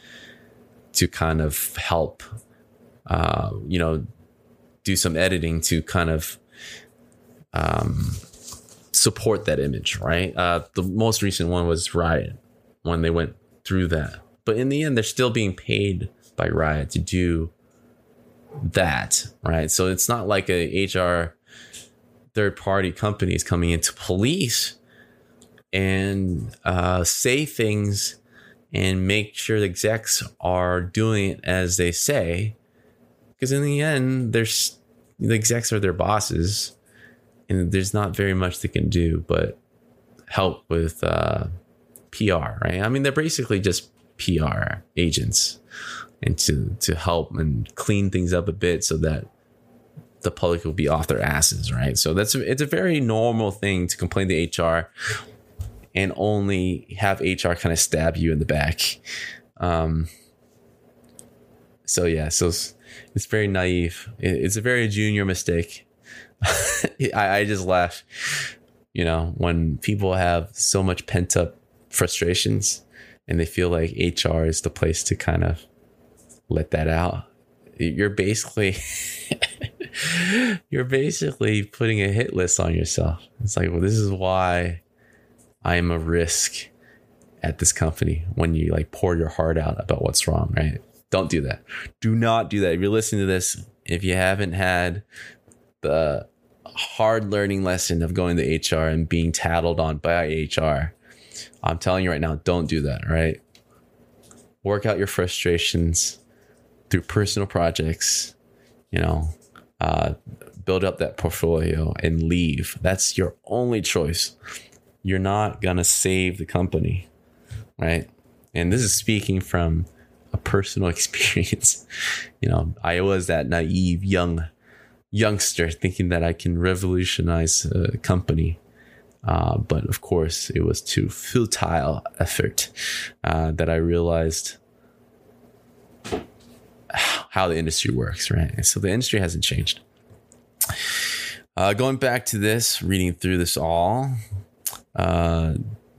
to kind of help, uh, you know, do some editing to kind of um, support that image, right? Uh, the most recent one was Riot, when they went through that. But in the end, they're still being paid by Riot to do that, right? So it's not like a H R third-party company is coming into police and uh, say things and make sure the execs are doing it as they say. Because in the end, there's the execs are their bosses, and there's not very much they can do but help with uh, P R, right? I mean, they're basically just P R agents, and to to help and clean things up a bit so that the public will be off their asses, right? So that's it's a very normal thing to complain to H R and only have H R kind of stab you in the back. Um, so yeah, so it's, it's very naive. It, it's a very junior mistake. I, I just laugh, you know, when people have so much pent up frustrations and they feel like H R is the place to kind of let that out. You're basically you're basically putting a hit list on yourself. It's like, well, this is why I am a risk at this company, when you like pour your heart out about what's wrong, right? Don't do that. Do not do that. If you're listening to this, if you haven't had the hard learning lesson of going to H R and being tattled on by H R, I'm telling you right now, don't do that, right? Work out your frustrations through personal projects, you know, uh, build up that portfolio, and leave. That's your only choice. You're not going to save the company, right? And this is speaking from a personal experience. You know, I was that naive young youngster thinking that I can revolutionize a company. Uh, but of course, it was too futile effort uh, that I realized how the industry works, right? And so the industry hasn't changed. Uh, going back to this, reading through this all, uh,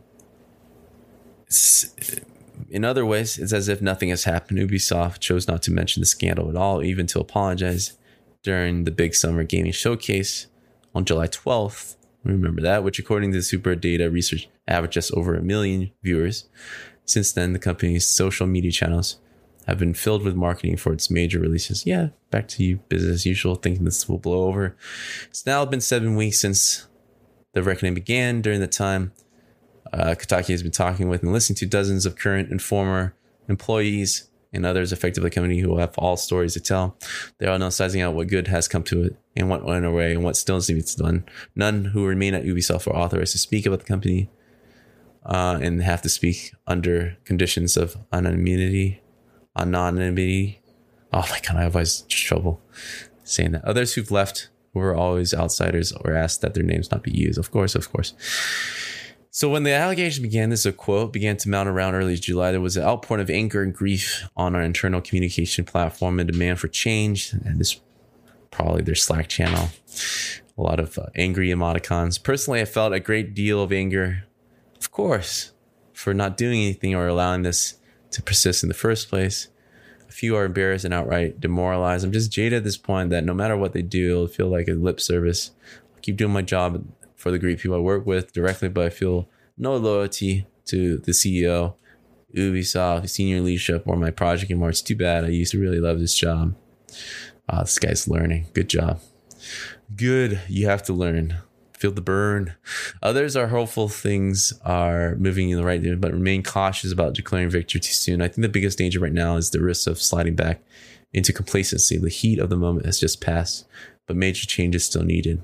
in other ways, it's as if nothing has happened. Ubisoft chose not to mention the scandal at all, even to apologize during the big summer gaming showcase on July twelfth. Remember that, which according to Super Data Research averaged just over a million viewers. Since then, the company's social media channels have been filled with marketing for its major releases. Yeah, back to you, business as usual, thinking this will blow over. It's now been seven weeks since the reckoning began. During the time, uh, Kotaku has been talking with and listening to dozens of current and former employees and others affected by the company who have all stories to tell. They are now sizing out what good has come to it and what went away and what still needs to be done. None who remain at Ubisoft are authorized to speak about the company uh, and have to speak under conditions of anonymity. Anonymity. Oh my God, I have always trouble saying that. Others who've left were always outsiders or asked that their names not be used. Of course, of course. So when the allegations began, this is a quote, began to mount around early July, there was an outpouring of anger and grief on our internal communication platform and demand for change. And this probably their Slack channel. A lot of uh, angry emoticons. Personally, I felt a great deal of anger, of course, for not doing anything or allowing this to persist in the first place. A few are embarrassed and outright demoralized. I'm just jaded at this point that no matter what they do, it'll feel like a lip service. I'll keep doing my job for the great people I work with directly, but I feel no loyalty to the C E O, Ubisoft, senior leadership, or my project anymore. It's too bad. I used to really love this job. Uh, this guy's learning. Good job. Good. You have to learn. Feel the burn. Others are hopeful things are moving in the right direction, but remain cautious about declaring victory too soon. I think the biggest danger right now is the risk of sliding back into complacency. The heat of the moment has just passed, but major change is still needed.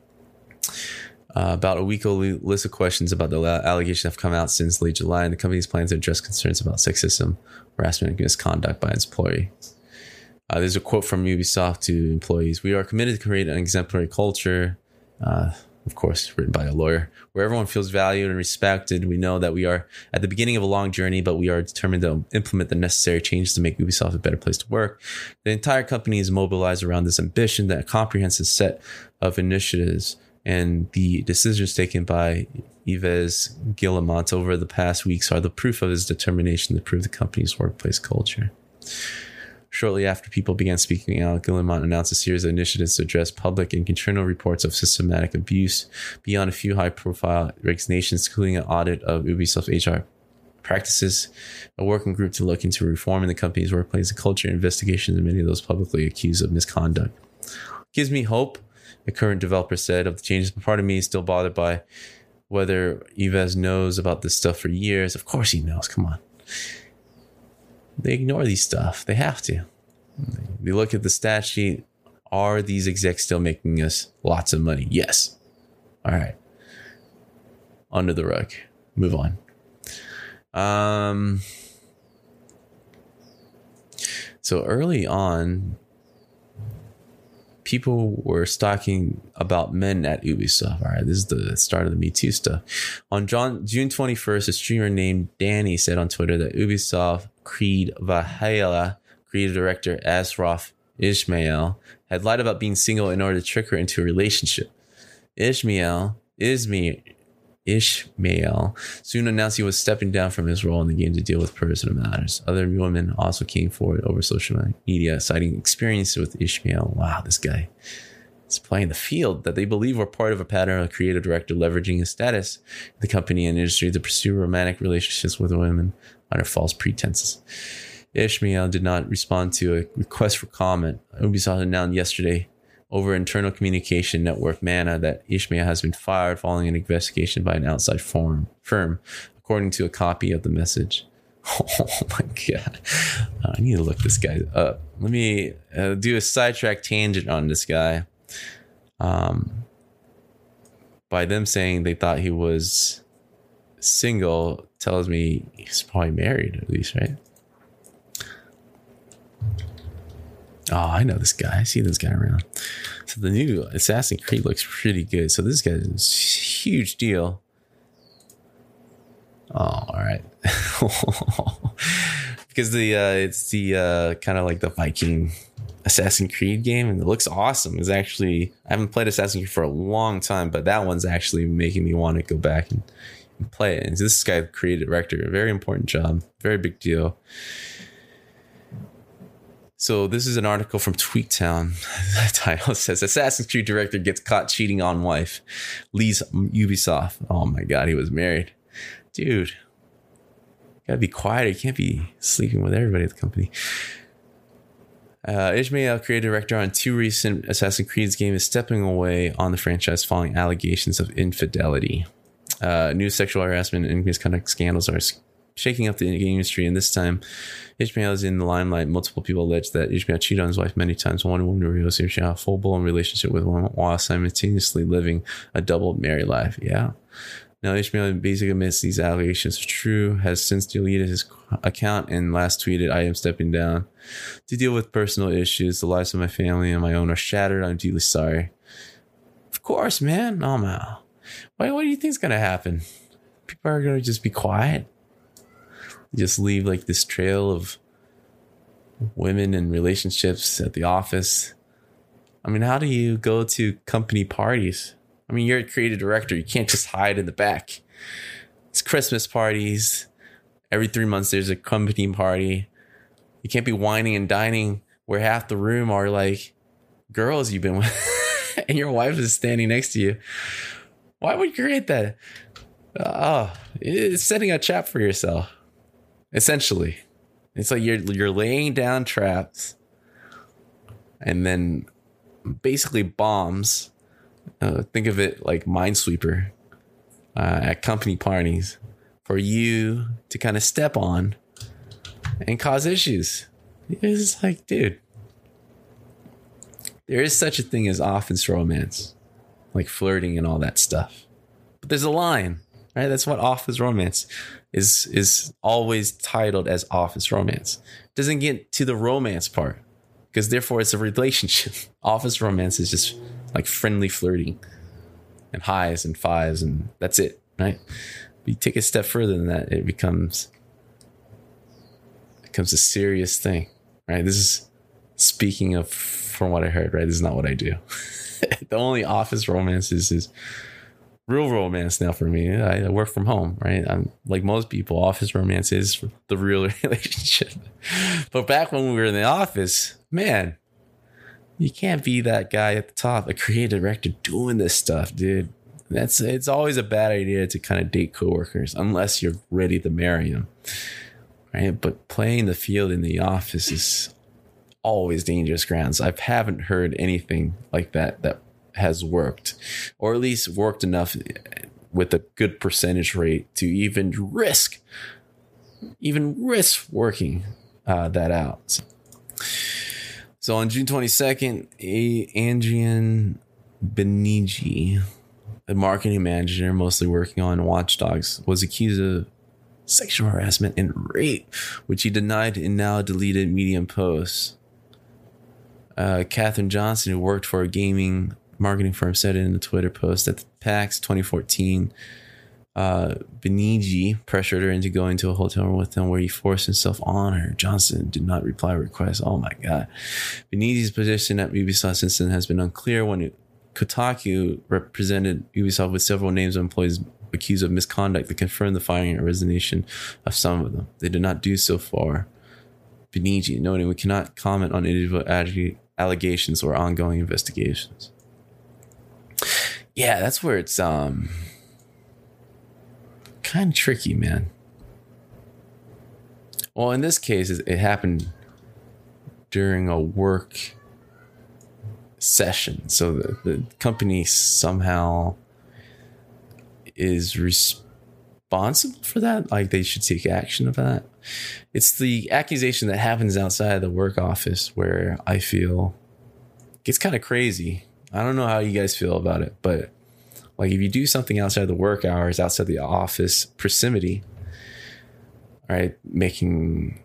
Uh, about a week old list of questions about the allegations have come out since late July, and the company's plans to address concerns about sexism, harassment, and misconduct by its employee. Uh, there's a quote from Ubisoft to employees. We are committed to create an exemplary culture, uh, of course, written by a lawyer, where everyone feels valued and respected. We know that we are at the beginning of a long journey, but we are determined to implement the necessary changes to make Ubisoft a better place to work. The entire company is mobilized around this ambition, that comprehensive set of initiatives, and the decisions taken by Yves Guillemot over the past weeks are the proof of his determination to improve the company's workplace culture. Shortly after people began speaking out, Guillemot announced a series of initiatives to address public and internal reports of systematic abuse beyond a few high-profile resignations, including an audit of Ubisoft H R practices, a working group to look into reforming the company's workplace culture, and investigations of many of those publicly accused of misconduct. Gives me hope, the current developer said, of the changes, but part of me is still bothered by whether Yves knows about this stuff for years. Of course he knows. Come on. They ignore these stuff. They have to. They look at the stat sheet. Are these execs still making us lots of money? Yes. All right. Under the rug. Move on. Um. So early on, people were talking about men at Ubisoft. All right, this is the start of the Me Too stuff. On John, June twenty-first, a streamer named Danny said on Twitter that Ubisoft Creed Valhalla creative director Ashraf Ismail had lied about being single in order to trick her into a relationship. Ismail, Ismail, Ishmael soon announced he was stepping down from his role in the game to deal with personal matters. Other women also came forward over social media, citing experiences with Ishmael. Wow, this guy is playing the field that they believe were part of a pattern of a creative director leveraging his status in the company and industry to pursue romantic relationships with women under false pretenses. Ishmael did not respond to a request for comment. Ubisoft announced yesterday over internal communication network Mana that Ishmael has been fired following an investigation by an outside firm, firm according to a copy of the message. Oh my God. I need to look this guy up. Let me uh, do a sidetrack tangent on this guy. Um, by them saying they thought he was single tells me he's probably married, at least, right? Oh, I know this guy. I see this guy around. So the new Assassin's Creed looks pretty good. So this guy's a huge deal. Oh, all right. Because the uh, it's the uh, kind of like the Viking Assassin's Creed game, and it looks awesome. It's actually, I haven't played Assassin's Creed for a long time, but that one's actually making me want to go back and, and play it. And this guy created director, a very important job, very big deal. So this is an article from Tweaktown. The title says Assassin's Creed director gets caught cheating on wife, leaves Ubisoft. Oh my God, he was married. Dude, you gotta be quiet. You can't be sleeping with everybody at the company. Uh, Ismail, creative director on two recent Assassin's Creed games, is stepping away on the franchise following allegations of infidelity. Uh, new sexual harassment and misconduct scandals are shaking up the game industry, and this time Ishmael is in the limelight. Multiple people allege that Ishmael cheated on his wife many times. One woman reveals she had a full-blown relationship with one while simultaneously living a double married life. Yeah. Now Ishmael basically admits these allegations are true, has since deleted his account, and last tweeted, "I am stepping down to deal with personal issues. The lives of my family and my own are shattered. I'm deeply sorry." Of course, man. Oh, man. What, what do you think is going to happen? People are going to just be quiet? Just leave like this trail of women and relationships at the office. I mean, how do you go to company parties? I mean, you're a creative director. You can't just hide in the back. It's Christmas parties. Every three months, there's a company party. You can't be whining and dining where half the room are like girls you've been with and your wife is standing next to you. Why would you create that? Oh, it's setting a trap for yourself. Essentially, it's like you're you're laying down traps and then basically bombs. Uh, think of it like Minesweeper uh, at company parties for you to kind of step on and cause issues. It's like, dude, there is such a thing as office romance, like flirting and all that stuff. But there's a line, right? That's what office romance is is always titled as office romance. It doesn't get to the romance part because therefore it's a relationship. Office romance is just like friendly flirting and highs and fives and that's it, right? But you take a step further than that, it becomes it becomes a serious thing, right? This is speaking of from what I heard, right? This is not what I do. The only office romance is is real romance now for me. I work from home, right? I'm like most people, office romance is the real relationship. But back when we were in the office, man, you can't be that guy at the top, a creative director doing this stuff, dude. That's it's always a bad idea to kind of date coworkers unless you're ready to marry them, right? But playing the field in the office is always dangerous grounds. I haven't heard anything like that that has worked, or at least worked enough with a good percentage rate to even risk, even risk working uh, that out. So on June twenty-second, Adrian Benigi, a marketing manager mostly working on Watch Dogs, was accused of sexual harassment and rape, which he denied in now deleted Medium posts. Uh, Catherine Johnson, who worked for a gaming marketing firm, said it in the Twitter post at the PAX twenty fourteen. Uh, Benigi pressured her into going to a hotel room with him where he forced himself on her. Johnson did not reply to requests. Oh my God. Benigi's position at Ubisoft since then has been unclear. When Kotaku represented Ubisoft with several names of employees accused of misconduct that confirmed the firing and resignation of some of them. They did not do so far. Benigi, noting we cannot comment on individual allegations or ongoing investigations. Yeah, that's where it's um kind of tricky, man. Well, in this case, it happened during a work session. So the, the company somehow is responsible for that. Like they should take action of that. It's the accusation that happens outside of the work office where I feel gets kind of crazy. I don't know how you guys feel about it, but like if you do something outside the work hours, outside the office proximity, right, making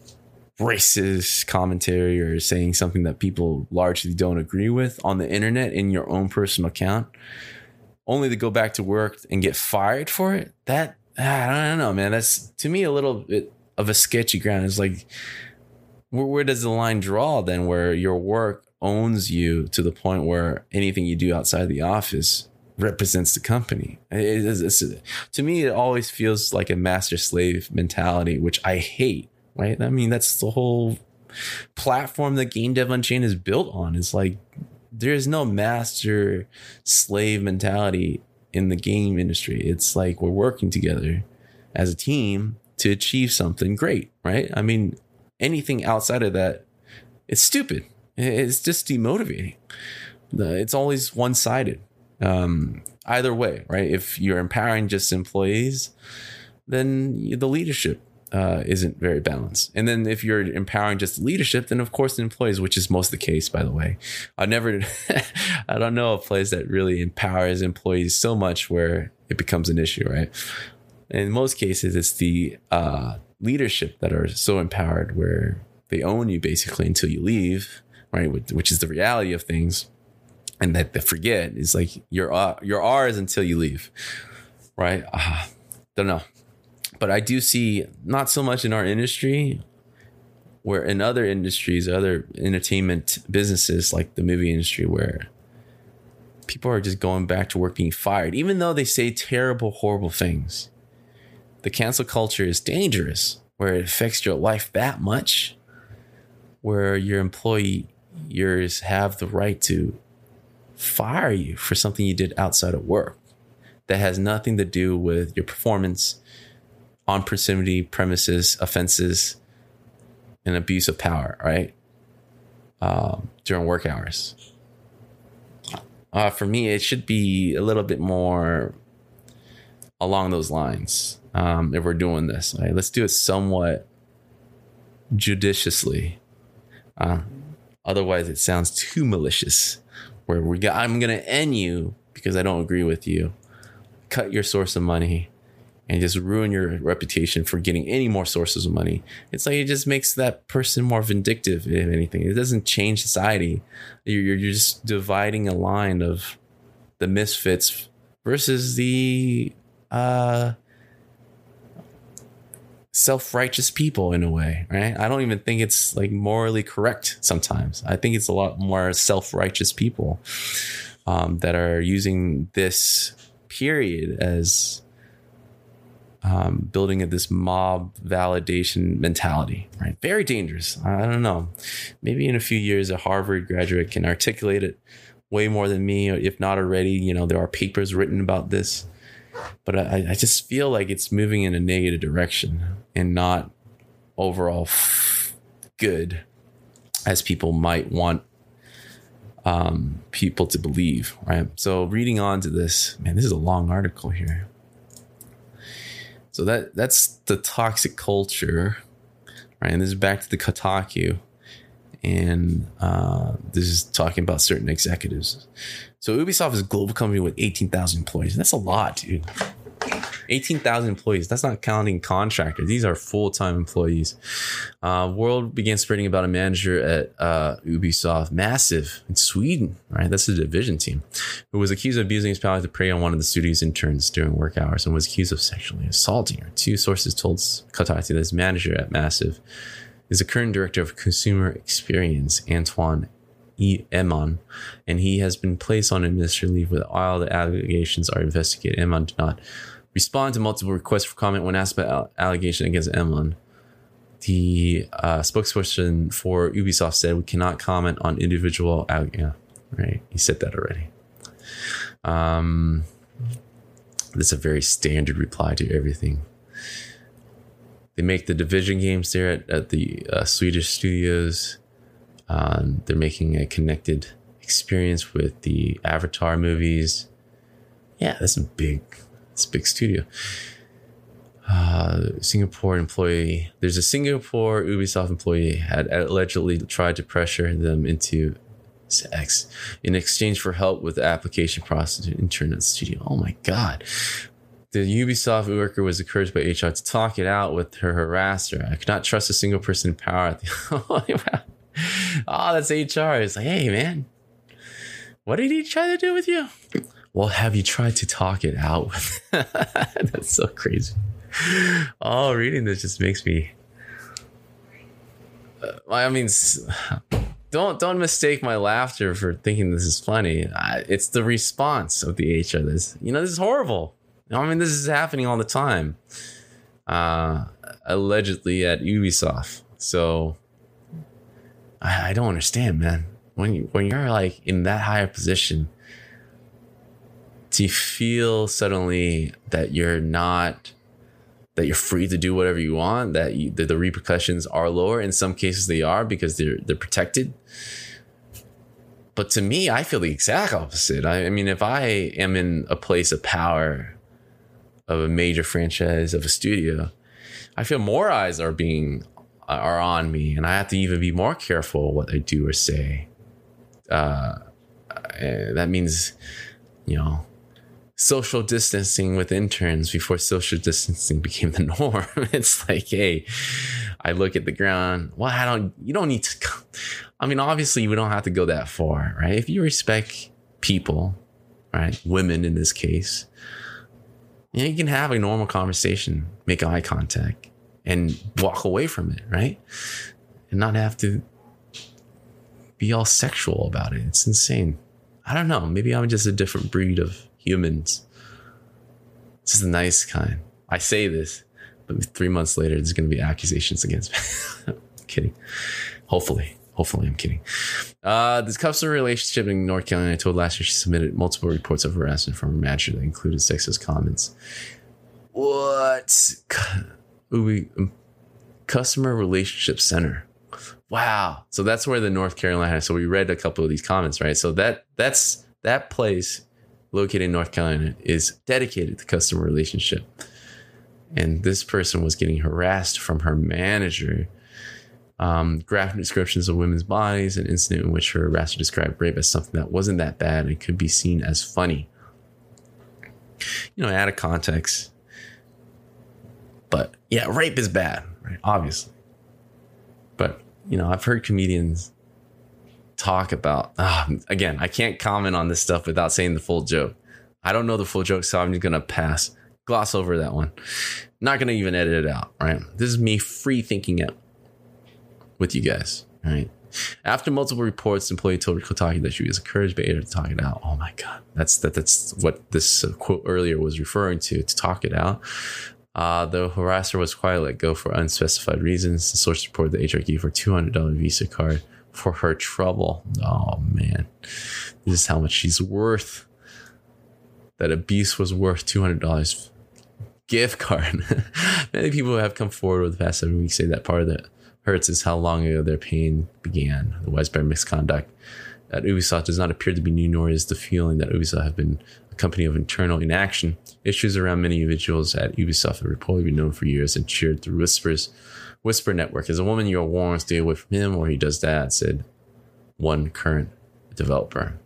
racist commentary or saying something that people largely don't agree with on the internet in your own personal account, only to go back to work and get fired for it, that, I don't know, man. That's, to me, a little bit of a sketchy ground. It's like, where, where does the line draw then, where your work owns you to the point where anything you do outside the office represents the company? It is, it's, to me, it always feels like a master-slave mentality, which I hate, right? I mean, that's the whole platform that Game Dev Unchained is built on. It's like, there's no master-slave mentality in the game industry. It's like we're working together as a team to achieve something great, right? I mean, anything outside of that, it's stupid. It's just demotivating. It's always one-sided. Um, either way, right? If you're empowering just employees, then the leadership uh, isn't very balanced. And then if you're empowering just leadership, then of course the employees, which is most of the case, by the way. I never, I don't know a place that really empowers employees so much where it becomes an issue, right? In most cases, it's the uh, leadership that are so empowered where they own you basically until you leave, right? Which is the reality of things. And that they forget is like you're, uh, you're ours until you leave, right? Uh, don't know. But I do see, not so much in our industry, where in other industries, other entertainment businesses like the movie industry, where people are just going back to work being fired, even though they say terrible, horrible things. The cancel culture is dangerous, where it affects your life that much, where your employers have the right to fire you for something you did outside of work that has nothing to do with your performance on proximity, premises, offenses, and abuse of power, right? Um, during work hours. Uh, for me, it should be a little bit more along those lines. Um, if we're doing this, right? Let's do it somewhat judiciously. Uh, otherwise, it sounds too malicious. Where we got, I'm going to end you because I don't agree with you, cut your source of money, and just ruin your reputation for getting any more sources of money. It's like it just makes that person more vindictive, if anything. It doesn't change society. You're, you're just dividing a line of the misfits versus the uh, self-righteous people in a way, right? I don't even think it's like morally correct sometimes. I think it's a lot more self-righteous people um, that are using this period as um, building a, this mob validation mentality, right? Very dangerous. I don't know. Maybe in a few years, a Harvard graduate can articulate it way more than me, or if not already. You know, there are papers written about this. But I, I just feel like it's moving in a negative direction and not overall f- good as people might want um, people to believe, right? So reading on to this, man, this is a long article here. So that that's the toxic culture, right? And this is back to the Kotaku. And uh, this is talking about certain executives. So Ubisoft is a global company with eighteen thousand employees. That's a lot, dude. eighteen thousand employees. That's not counting contractors. These are full-time employees. Uh, World began spreading about a manager at uh, Ubisoft, massive, in Sweden, right? That's the division team, who was accused of abusing his power to prey on one of the studio's interns during work hours and was accused of sexually assaulting her. Two sources told Kotaku that his manager at Massive is the current director of consumer experience, Antoine E. Emon, and he has been placed on administrative leave while the allegations are investigated. Emon did not respond to multiple requests for comment when asked about allegation against Emon. The uh, spokesperson for Ubisoft said, "We cannot comment on individual." Alleg- yeah, right. He said that already. Um, this is a very standard reply to everything. They make the Division games there at, at the uh, Swedish studios. Um, they're making a connected experience with the Avatar movies. Yeah, that's a big, that's a big studio. Uh, Singapore employee. There's a Singapore Ubisoft employee had allegedly tried to pressure them into X in exchange for help with the application process and internet studio. Oh my God. The Ubisoft worker was encouraged by H R to talk it out with her harasser. I could not trust a single person in power. At the oh, that's H R. It's like, hey, man, what did he try to do with you? Well, have you tried to talk it out with? That's so crazy. Oh, reading this just makes me. Uh, I mean, don't don't mistake my laughter for thinking this is funny. I, it's the response of the H R. This, you know, this is horrible. I mean, this is happening all the time. Uh, allegedly at Ubisoft. So I, I don't understand, man. When you when you're like in that higher position, do you feel suddenly that you're not, that you're free to do whatever you want, that, you, that the repercussions are lower? In some cases they are, because they're they're protected. But to me, I feel the exact opposite. I, I mean, if I am in a place of power of a major franchise, of a studio, I feel more eyes are being are on me, and I have to even be more careful what I do or say. Uh, that means, you know, social distancing with interns before social distancing became the norm. It's like, hey, I look at the ground. Well, I don't. You don't need to. I mean, obviously, we don't have to go that far, right? If you respect people, right, women in this case, you know, you can have a normal conversation, make eye contact, and walk away from it, right? And not have to be all sexual about it. It's insane. I don't know. Maybe I'm just a different breed of humans. It's the nice kind. I say this, but three months later, there's going to be accusations against me. I'm kidding. Hopefully. Hopefully, I'm kidding. Uh, this customer relationship in North Carolina told last year she submitted multiple reports of harassment from her manager that included sexist comments. What? Ubi, Customer Relationship Center. Wow. So that's where the North Carolina. So we read a couple of these comments, right? So that that's that place located in North Carolina is dedicated to customer relationship. And this person was getting harassed from her manager. Um, graphic descriptions of women's bodies, an incident in which her harasser described rape as something that wasn't that bad and could be seen as funny. You know, out of context. But yeah, rape is bad, right? Obviously. But, you know, I've heard comedians talk about, uh, again, I can't comment on this stuff without saying the full joke. I don't know the full joke, so I'm just going to pass, gloss over that one. Not going to even edit it out, right? This is me free thinking it with you guys, right? After multiple reports, the employee told Kotaku that she was encouraged by H R to talk it out. Oh my God. That's that. That's what this uh, quote earlier was referring to, to talk it out. Uh, the harasser was quietly let go for unspecified reasons. The source reported that H R gave her a two hundred dollars Visa card for her trouble. Oh man. This is how much she's worth. That abuse was worth two hundred dollars gift card. Many people have come forward over the past seven weeks say that part of the hurts is how long ago their pain began. The widespread misconduct at Ubisoft does not appear to be new, nor is the feeling that Ubisoft have been a company of internal inaction. Issues around many individuals at Ubisoft have reportedly been known for years and cheered through whispers. Whisper Network. As a woman, you are warned, stay away from him or he does that, said one current developer.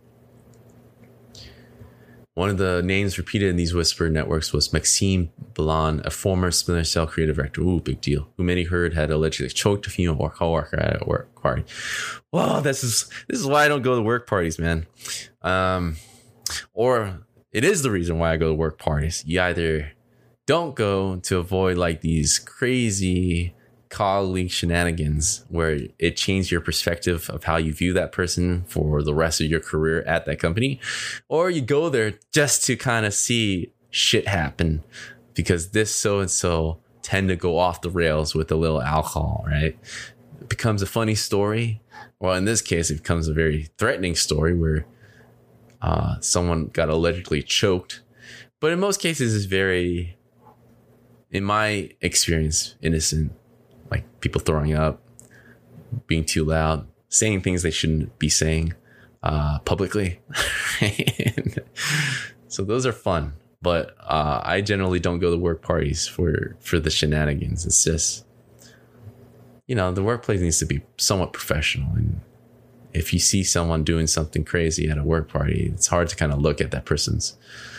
One of the names repeated in these Whisper networks was Maxime Blanc, a former Splinter Cell creative director. Ooh, big deal. Who many heard had allegedly choked a female co-worker at a work party. Well, this is this is why I don't go to work parties, man. Um, or it is the reason why I go to work parties. You either don't go to avoid like these crazy colleague shenanigans where it changed your perspective of how you view that person for the rest of your career at that company, or you go there just to kind of see shit happen because this so and so tend to go off the rails with a little alcohol, right? It becomes a funny story. Well, in this case, it becomes a very threatening story where uh, someone got allegedly choked. But in most cases, it's very, in my experience, innocent. Like people throwing up, being too loud, saying things they shouldn't be saying uh, publicly. So those are fun. But uh, I generally don't go to work parties for, for the shenanigans. It's just, you know, the workplace needs to be somewhat professional. And if you see someone doing something crazy at a work party, it's hard to kind of look at that person's,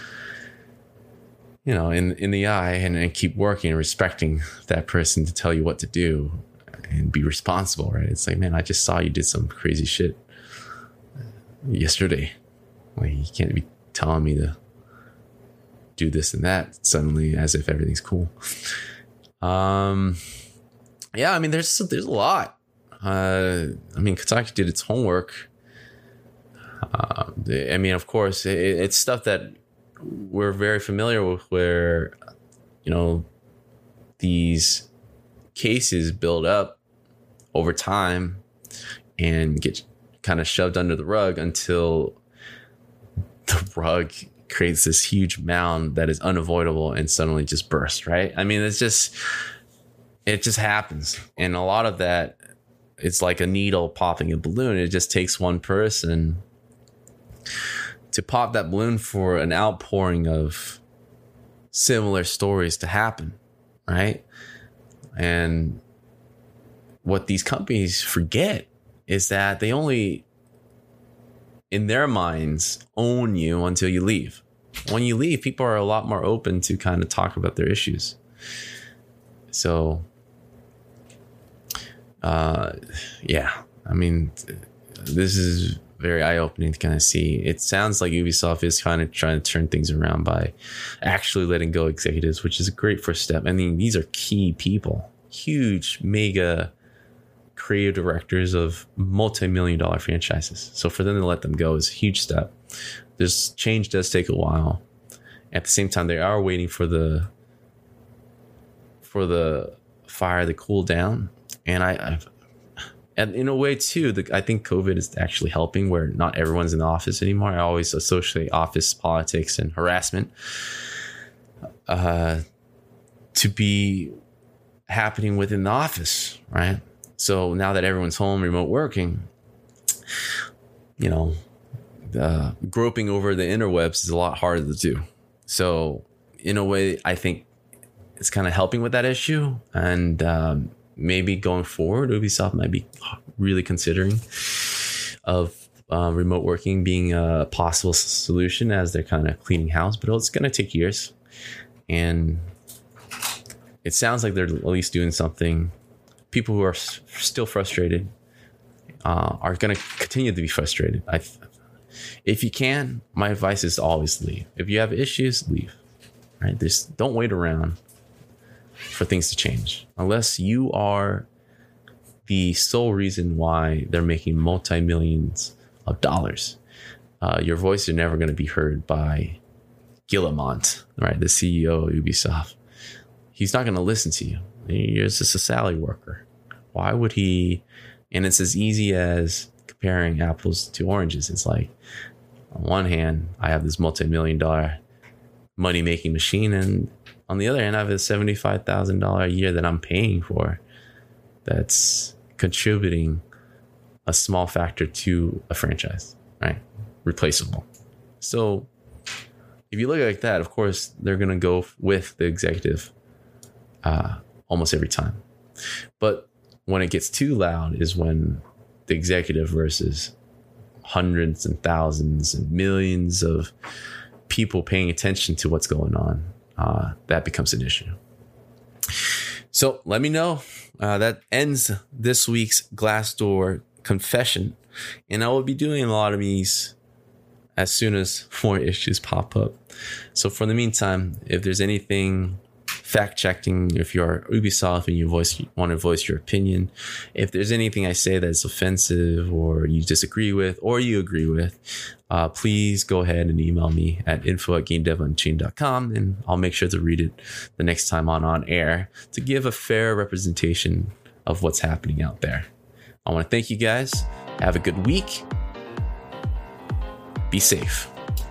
you know, in, in the eye and, and keep working and respecting that person to tell you what to do and be responsible, right? It's like, man, I just saw you did some crazy shit yesterday. Like, you can't be telling me to do this and that suddenly as if everything's cool. Um, yeah, I mean, there's there's a lot. Uh, I mean, Kotaku did its homework. Uh, I mean, of course, it, it's stuff that we're very familiar with, where, you know, these cases build up over time and get kind of shoved under the rug until the rug creates this huge mound that is unavoidable and suddenly just bursts, right? I mean, it's just, it just happens. And a lot of that, it's like a needle popping a balloon. It just takes one person to pop that balloon for an outpouring of similar stories to happen, right? And what these companies forget is that they only, in their minds, own you until you leave. When you leave, people are a lot more open to kind of talk about their issues. So, uh, yeah, I mean, this is very eye-opening to kind of see. It sounds like Ubisoft is kind of trying to turn things around by actually letting go executives, which is a great first step. I mean, these are key people, huge, mega creative directors of multi-million dollar franchises. So for them to let them go is a huge step. This change does take a while. At the same time, they are waiting for the for the fire to cool down. And I, I've, and in a way too, the, I think COVID is actually helping, where not everyone's in the office anymore. I always associate office politics and harassment uh, to be happening within the office, right? So now that everyone's home, remote working, you know, uh, groping over the interwebs is a lot harder to do. So in a way, I think it's kind of helping with that issue. And um, maybe going forward, Ubisoft might be really considering of uh, remote working being a possible solution as they're kind of cleaning house. But it's going to take years. And it sounds like they're at least doing something. People who are s- still frustrated uh, are going to continue to be frustrated. I, if you can, my advice is to always leave. If you have issues, leave. Right? Just don't wait around for things to change, unless you are the sole reason why they're making multi-millions of dollars. Uh, your voice is never going to be heard by Guillemot, right? The C E O of Ubisoft. He's not going to listen to you. You're just a salary worker. Why would he? And it's as easy as comparing apples to oranges. It's like, on one hand, I have this multi-million dollar money-making machine, and on the other hand, I have a seventy-five thousand dollars a year that I'm paying for that's contributing a small factor to a franchise, right? Replaceable. So if you look at it like that, of course, they're going to go with the executive uh, almost every time. But when it gets too loud is when the executive versus hundreds and thousands and millions of people paying attention to what's going on, uh, that becomes an issue. So let me know. Uh, that ends this week's Glassdoor confession. And I will be doing a lot of these as soon as more issues pop up. So for the meantime, if there's anything fact checking, if you're Ubisoft and you voice you want to voice your opinion, if there's anything I say that's offensive or you disagree with or you agree with, uh, please go ahead and email me at info at game dev unchained dot com, and I'll make sure to read it the next time on on air to give a fair representation of what's happening out there. I want to thank you guys. Have a good week. Be safe.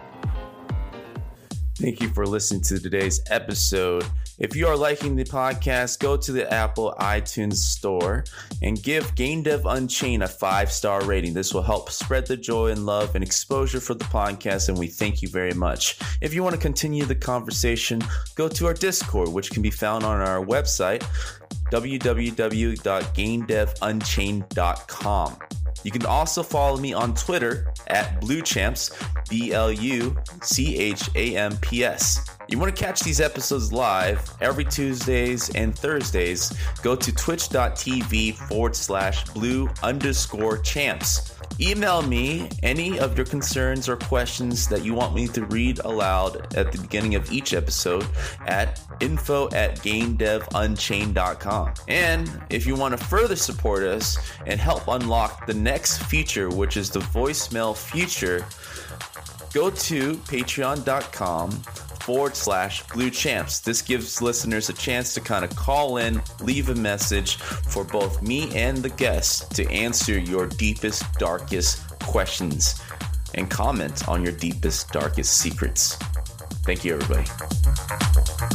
Thank you for listening to today's episode. If you are liking the podcast, go to the Apple iTunes store and give Game Dev Unchained a five-star rating. This will help spread the joy and love and exposure for the podcast, and we thank you very much. If you want to continue the conversation, go to our Discord, which can be found on our website, w w w dot game dev unchained dot com. You can also follow me on Twitter at BlueChamps, B L U C H A M P S. You want to catch these episodes live every Tuesdays and Thursdays, go to twitch.tv forward slash blue underscore champs. Email me any of your concerns or questions that you want me to read aloud at the beginning of each episode at info at gamedevunchained dot com. And if you want to further support us and help unlock the next feature, which is the voicemail feature, go to patreon.com forward slash blue champs. This gives listeners a chance to kind of call in, leave a message for both me and the guests to answer your deepest, darkest questions and comment on your deepest, darkest secrets. Thank you, everybody.